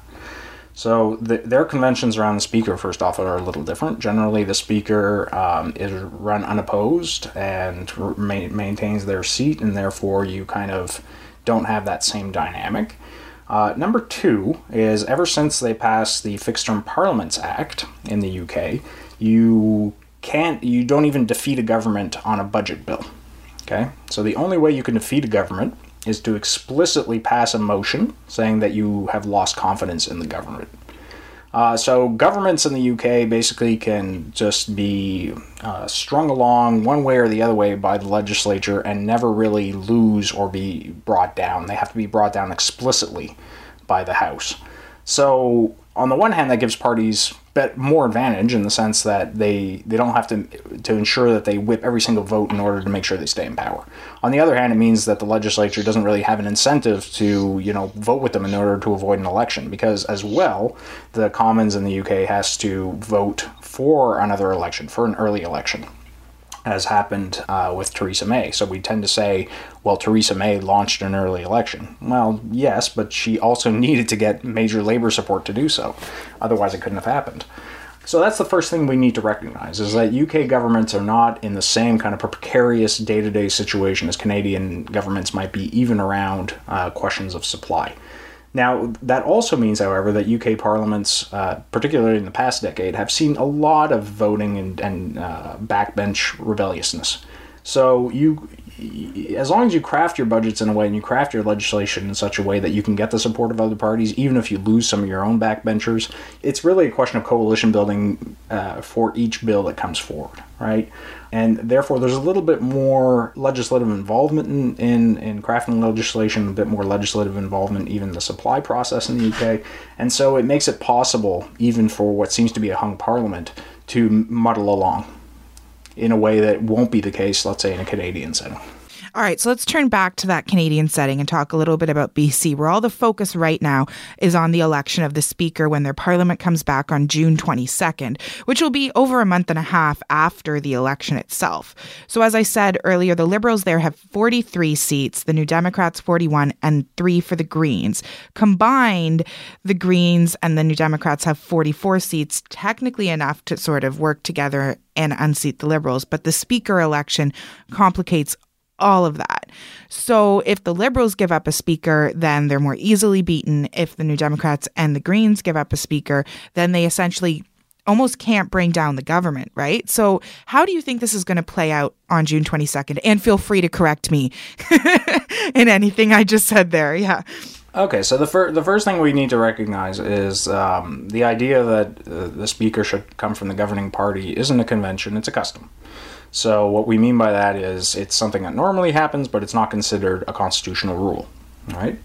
So the, their conventions around the Speaker, first off, are a little different. Generally, the Speaker um, is run unopposed and ma- maintains their seat, and therefore you kind of don't have that same dynamic. Uh, number two is, ever since they passed the Fixed Term Parliaments Act in the U K, you can't, you don't even defeat a government on a budget bill. Okay, so the only way you can defeat a government is to explicitly pass a motion saying that you have lost confidence in the government. Uh, so governments in the U K basically can just be uh, strung along one way or the other way by the legislature and never really lose or be brought down. They have to be brought down explicitly by the House. So on the one hand, that gives parties more advantage in the sense that they, they don't have to to ensure that they whip every single vote in order to make sure they stay in power. On the other hand, it means that the legislature doesn't really have an incentive to, you know, vote with them in order to avoid an election, because as well, the Commons in the U K has to vote for another election, for an early election. as happened uh, with Theresa May. So we tend to say, well, Theresa May launched an early election. Well, yes, but she also needed to get major labor support to do so. Otherwise, it couldn't have happened. So that's the first thing we need to recognize, is that U K governments are not in the same kind of precarious day-to-day situation as Canadian governments might be, even around uh, questions of supply. Now, that also means, however, that U K parliaments, uh, particularly in the past decade, have seen a lot of voting and, and uh, backbench rebelliousness. So you, as long as you craft your budgets in a way and you craft your legislation in such a way that you can get the support of other parties, even if you lose some of your own backbenchers, it's really a question of coalition building uh, for each bill that comes forward, right? And therefore, there's a little bit more legislative involvement in, in, in crafting legislation, a bit more legislative involvement even in the supply process in the U K. And so it makes it possible, even for what seems to be a hung parliament, to muddle along in a way that won't be the case, let's say, in a Canadian setting. All right, so let's turn back to that Canadian setting and talk a little bit about B C, where all the focus right now is on the election of the Speaker when their Parliament comes back on June twenty-second, which will be over a month and a half after the election itself. So as I said earlier, the Liberals there have forty-three seats, the New Democrats forty-one, and three for the Greens. Combined, the Greens and the New Democrats have forty-four seats, technically enough to sort of work together and unseat the Liberals. But the Speaker election complicates all of that. So if the Liberals give up a speaker, then they're more easily beaten. If the New Democrats and the Greens give up a speaker, then they essentially almost can't bring down the government, right? So how do you think this is going to play out on June twenty-second? And feel free to correct me in anything I just said there. Yeah. Okay, so the, fir- the first thing we need to recognize is um, the idea that uh, the speaker should come from the governing party isn't a convention, it's a custom. So what we mean by that is it's something that normally happens, but it's not considered a constitutional rule, right?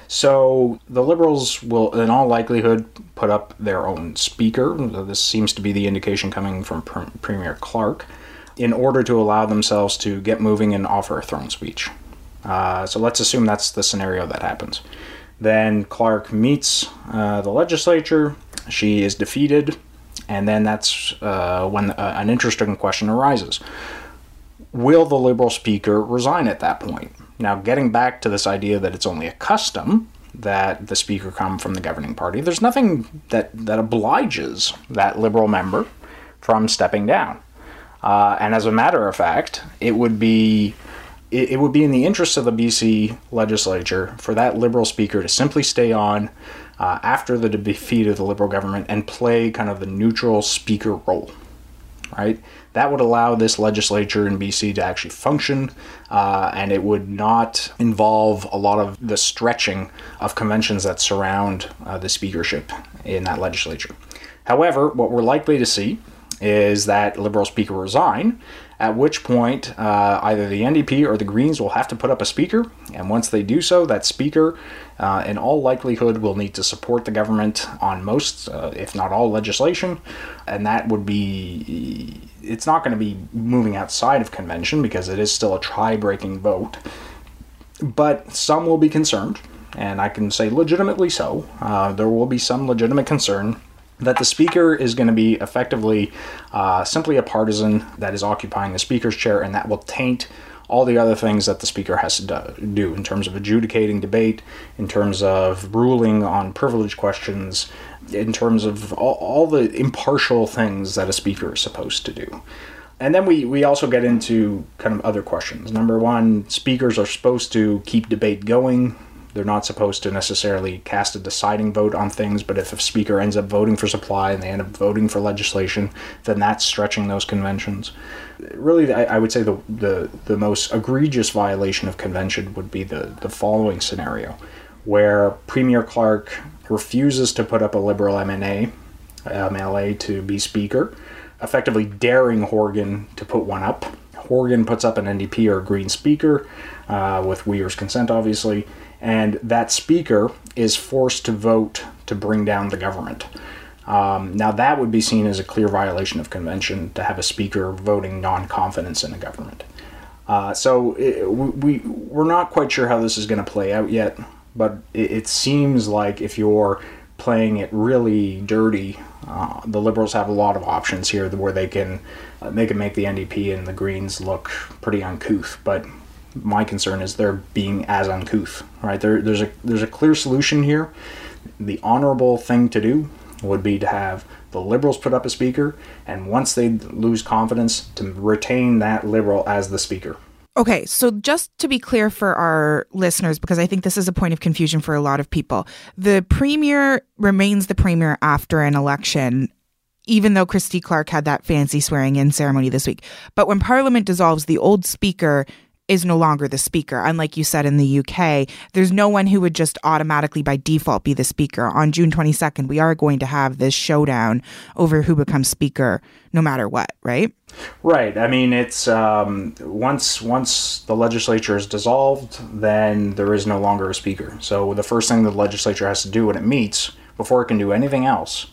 So the Liberals will, in all likelihood, put up their own speaker. This seems to be the indication coming from Pre- Premier Clark, in order to allow themselves to get moving and offer a throne speech. Uh, so let's assume that's the scenario that happens. Then Clark meets uh, the legislature, she is defeated, and then that's uh, when uh, an interesting question arises. Will the Liberal Speaker resign at that point? Now, getting back to this idea that it's only a custom that the Speaker come from the governing party, there's nothing that, that obliges that Liberal member from stepping down. Uh, and as a matter of fact, it would be it, it would be in the interest of the B C legislature for that Liberal Speaker to simply stay on Uh, after the defeat of the Liberal government and play kind of the neutral speaker role, right? That would allow this legislature in B C to actually function, uh, and it would not involve a lot of the stretching of conventions that surround uh, the speakership in that legislature. However, what we're likely to see is that Liberal Speaker resign, at which point uh, either the N D P or the Greens will have to put up a speaker, and once they do so, that speaker uh, in all likelihood will need to support the government on most, uh, if not all, legislation, and that would be, it's not going to be moving outside of convention because it is still a tie-breaking vote, but some will be concerned, and I can say legitimately so. Uh, there will be some legitimate concern that the speaker is going to be effectively uh, simply a partisan that is occupying the speaker's chair, and that will taint all the other things that the speaker has to do in terms of adjudicating debate, in terms of ruling on privilege questions, in terms of all, all the impartial things that a speaker is supposed to do. And then we, we also get into kind of other questions. Number one, speakers are supposed to keep debate going. They're not supposed to necessarily cast a deciding vote on things, but if a speaker ends up voting for supply and they end up voting for legislation, then that's stretching those conventions. Really, I, I would say the, the the most egregious violation of convention would be the, the following scenario, where Premier Clark refuses to put up a Liberal M N A, M L A to be speaker, effectively daring Horgan to put one up. Horgan puts up an N D P or a Green speaker, uh, with Weir's consent, obviously, and that speaker is forced to vote to bring down the government. Um, now that would be seen as a clear violation of convention, to have a speaker voting non-confidence in the government. Uh, so it, we, we're not quite sure how this is going to play out yet, but it, it seems like if you're playing it really dirty Uh, the Liberals have a lot of options here where they can uh, they can make the N D P and the Greens look pretty uncouth, but my concern is they're being as uncouth, right? There, there's a there's a clear solution here. The honorable thing to do would be to have the Liberals put up a speaker, and once they lose confidence, to retain that Liberal as the speaker. Okay, so just to be clear for our listeners, because I think this is a point of confusion for a lot of people, the premier remains the premier after an election, even though Christy Clark had that fancy swearing-in ceremony this week. But when Parliament dissolves, the old speaker is no longer the speaker. Unlike you said in the U K, there's no one who would just automatically by default be the speaker. On June twenty-second, we are going to have this showdown over who becomes speaker no matter what, right? Right. I mean, it's um, once once the legislature is dissolved, then there is no longer a speaker. So the first thing the legislature has to do when it meets, before it can do anything else,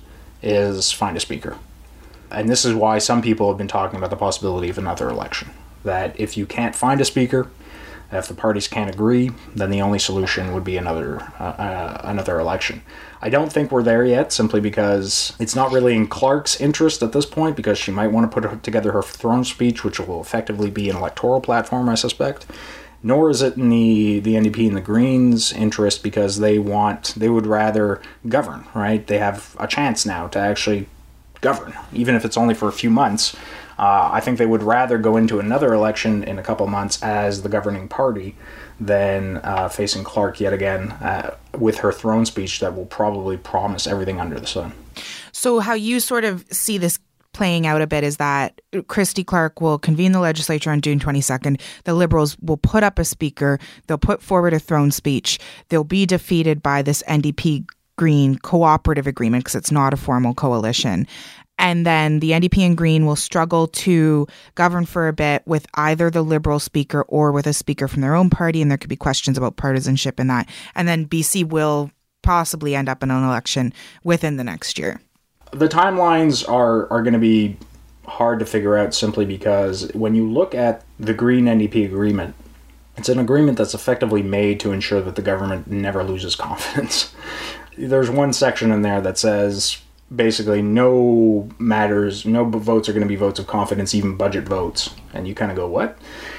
is find a speaker. And this is why some people have been talking about the possibility of another election. That if you can't find a speaker, if the parties can't agree, then the only solution would be another uh, uh, another election. I don't think we're there yet, simply because it's not really in Clark's interest at this point, because she might want to put together her throne speech, which will effectively be an electoral platform, I suspect. Nor is it in the, the N D P and the Greens' interest, because they want they would rather govern, right? They have a chance now to actually govern, even if it's only for a few months. Uh, I think they would rather go into another election in a couple months as the governing party than uh, facing Clark yet again uh, with her throne speech that will probably promise everything under the sun. So how you sort of see this playing out a bit is that Christy Clark will convene the legislature on June twenty-second. The Liberals will put up a speaker. They'll put forward a throne speech. They'll be defeated by this N D P Green cooperative agreement because it's not a formal coalition. And then the N D P and Green will struggle to govern for a bit with either the Liberal speaker or with a speaker from their own party. And there could be questions about partisanship in that. And then B C will possibly end up in an election within the next year. The timelines are, are going to be hard to figure out, simply because when you look at the Green N D P agreement, it's an agreement that's effectively made to ensure that the government never loses confidence. There's one section in there that says basically no matters, no votes are going to be votes of confidence, even budget votes. And you kind of go, what?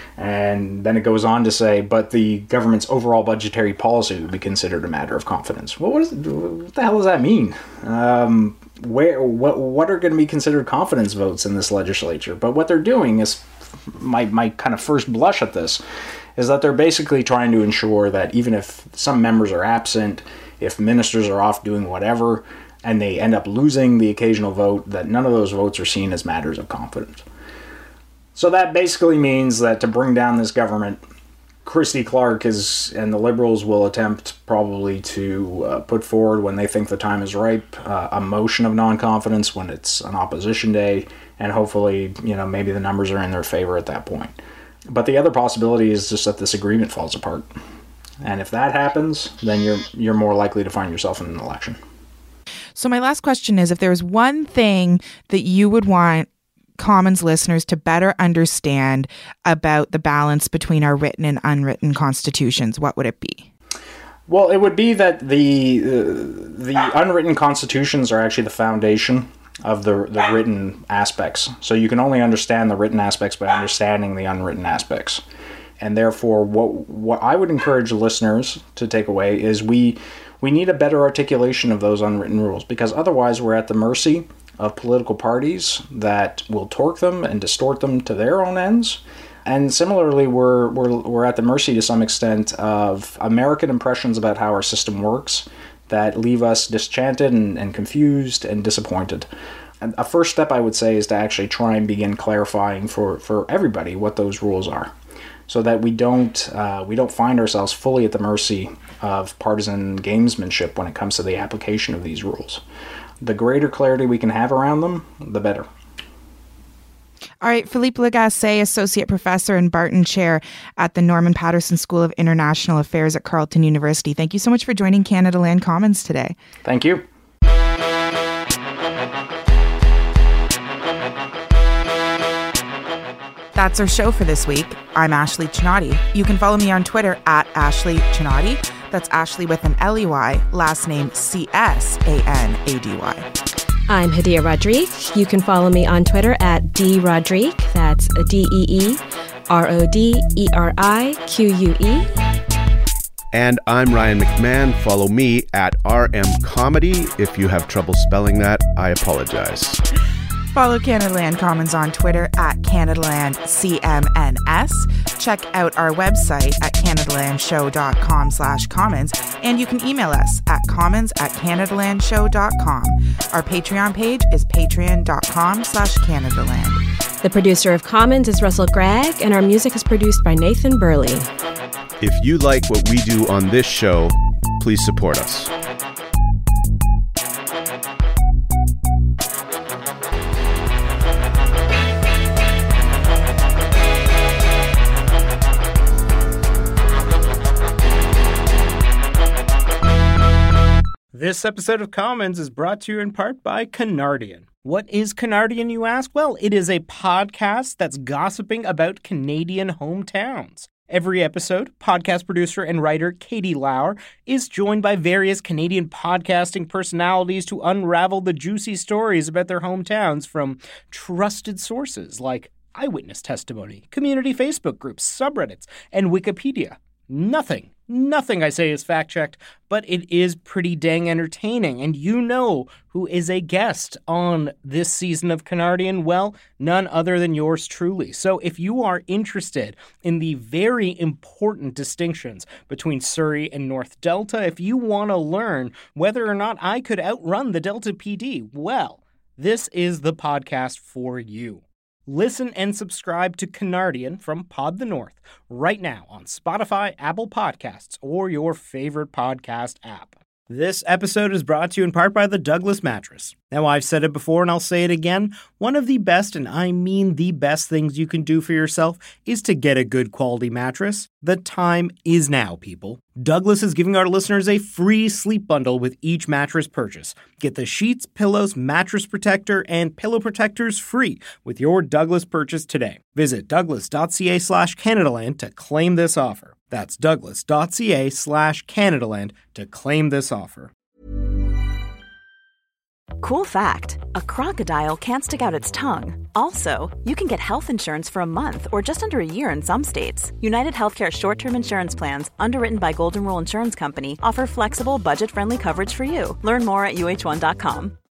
And then it goes on to say, but the government's overall budgetary policy would be considered a matter of confidence. Well, what, is, what the hell does that mean? Um, where, what, what are going to be considered confidence votes in this legislature? But what they're doing is, my, my kind of first blush at this, is that they're basically trying to ensure that even if some members are absent, if ministers are off doing whatever, and they end up losing the occasional vote, that none of those votes are seen as matters of confidence. So that basically means that to bring down this government, Christy Clark is, and the Liberals will attempt probably to uh, put forward, when they think the time is ripe, uh, a motion of non-confidence when it's an opposition day, and hopefully, you know, maybe the numbers are in their favor at that point. But the other possibility is just that this agreement falls apart. And if that happens, then you're you're more likely to find yourself in an election. So my last question is, if there's one thing that you would want Commons listeners to better understand about the balance between our written and unwritten constitutions, what would it be? Well, it would be that the uh, the unwritten constitutions are actually the foundation of the the written aspects. So you can only understand the written aspects by understanding the unwritten aspects. And therefore, what what I would encourage listeners to take away is we we need a better articulation of those unwritten rules, because otherwise we're at the mercy of political parties that will torque them and distort them to their own ends. And similarly, we're we're we're at the mercy to some extent of American impressions about how our system works that leave us disenchanted and, and confused and disappointed. And a first step, I would say, is to actually try and begin clarifying for, for everybody what those rules are, so that we don't uh, we don't find ourselves fully at the mercy of partisan gamesmanship when it comes to the application of these rules. The greater clarity we can have around them, the better. All right, Philippe Lagacé, Associate Professor and Barton Chair at the Norman Paterson School of International Affairs at Carleton University. Thank you so much for joining Canada Land Commons today. Thank you. That's our show for this week. I'm Ashley Chinati. You can follow me on Twitter at Ashley Chinati. That's Ashley with an L E Y, last name C S A N A D Y. I'm Hadia Rodrigue. You can follow me on Twitter at D Rodrigue. That's D E E R O D E R I Q U E. And I'm Ryan McMahon. Follow me at R M Comedy. If you have trouble spelling that, I apologize. Follow Canadaland Commons on Twitter at Canadaland C M N S. Check out our website at canadalandshow.com slash commons, and you can email us at commons at canadalandshow dot com. Our Patreon page is patreon.com slash Canadaland. The producer of Commons is Russell Gregg, and our music is produced by Nathan Burley. If you like what we do on this show, please support us. This episode of Commons is brought to you in part by Canardian. What is Canardian, you ask? Well, it is a podcast that's gossiping about Canadian hometowns. Every episode, podcast producer and writer Katie Lauer is joined by various Canadian podcasting personalities to unravel the juicy stories about their hometowns from trusted sources like eyewitness testimony, community Facebook groups, subreddits, and Wikipedia. Nothing, nothing I say is fact-checked, but it is pretty dang entertaining. And you know who is a guest on this season of Canardian? Well, none other than yours truly. So if you are interested in the very important distinctions between Surrey and North Delta, if you want to learn whether or not I could outrun the Delta P D, well, this is the podcast for you. Listen and subscribe to Canardian from Pod the North right now on Spotify, Apple Podcasts, or your favorite podcast app. This episode is brought to you in part by the Douglas Mattress. Now, I've said it before and I'll say it again. One of the best, and I mean the best things you can do for yourself is to get a good quality mattress. The time is now, people. Douglas is giving our listeners a free sleep bundle with each mattress purchase. Get the sheets, pillows, mattress protector, and pillow protectors free with your Douglas purchase today. Visit douglas.ca slash Canadaland to claim this offer. That's douglas.ca slash Canadaland to claim this offer. Cool fact, a crocodile can't stick out its tongue. Also, you can get health insurance for a month or just under a year in some states. United Healthcare short-term insurance plans, underwritten by Golden Rule Insurance Company, offer flexible, budget-friendly coverage for you. Learn more at U H one dot com.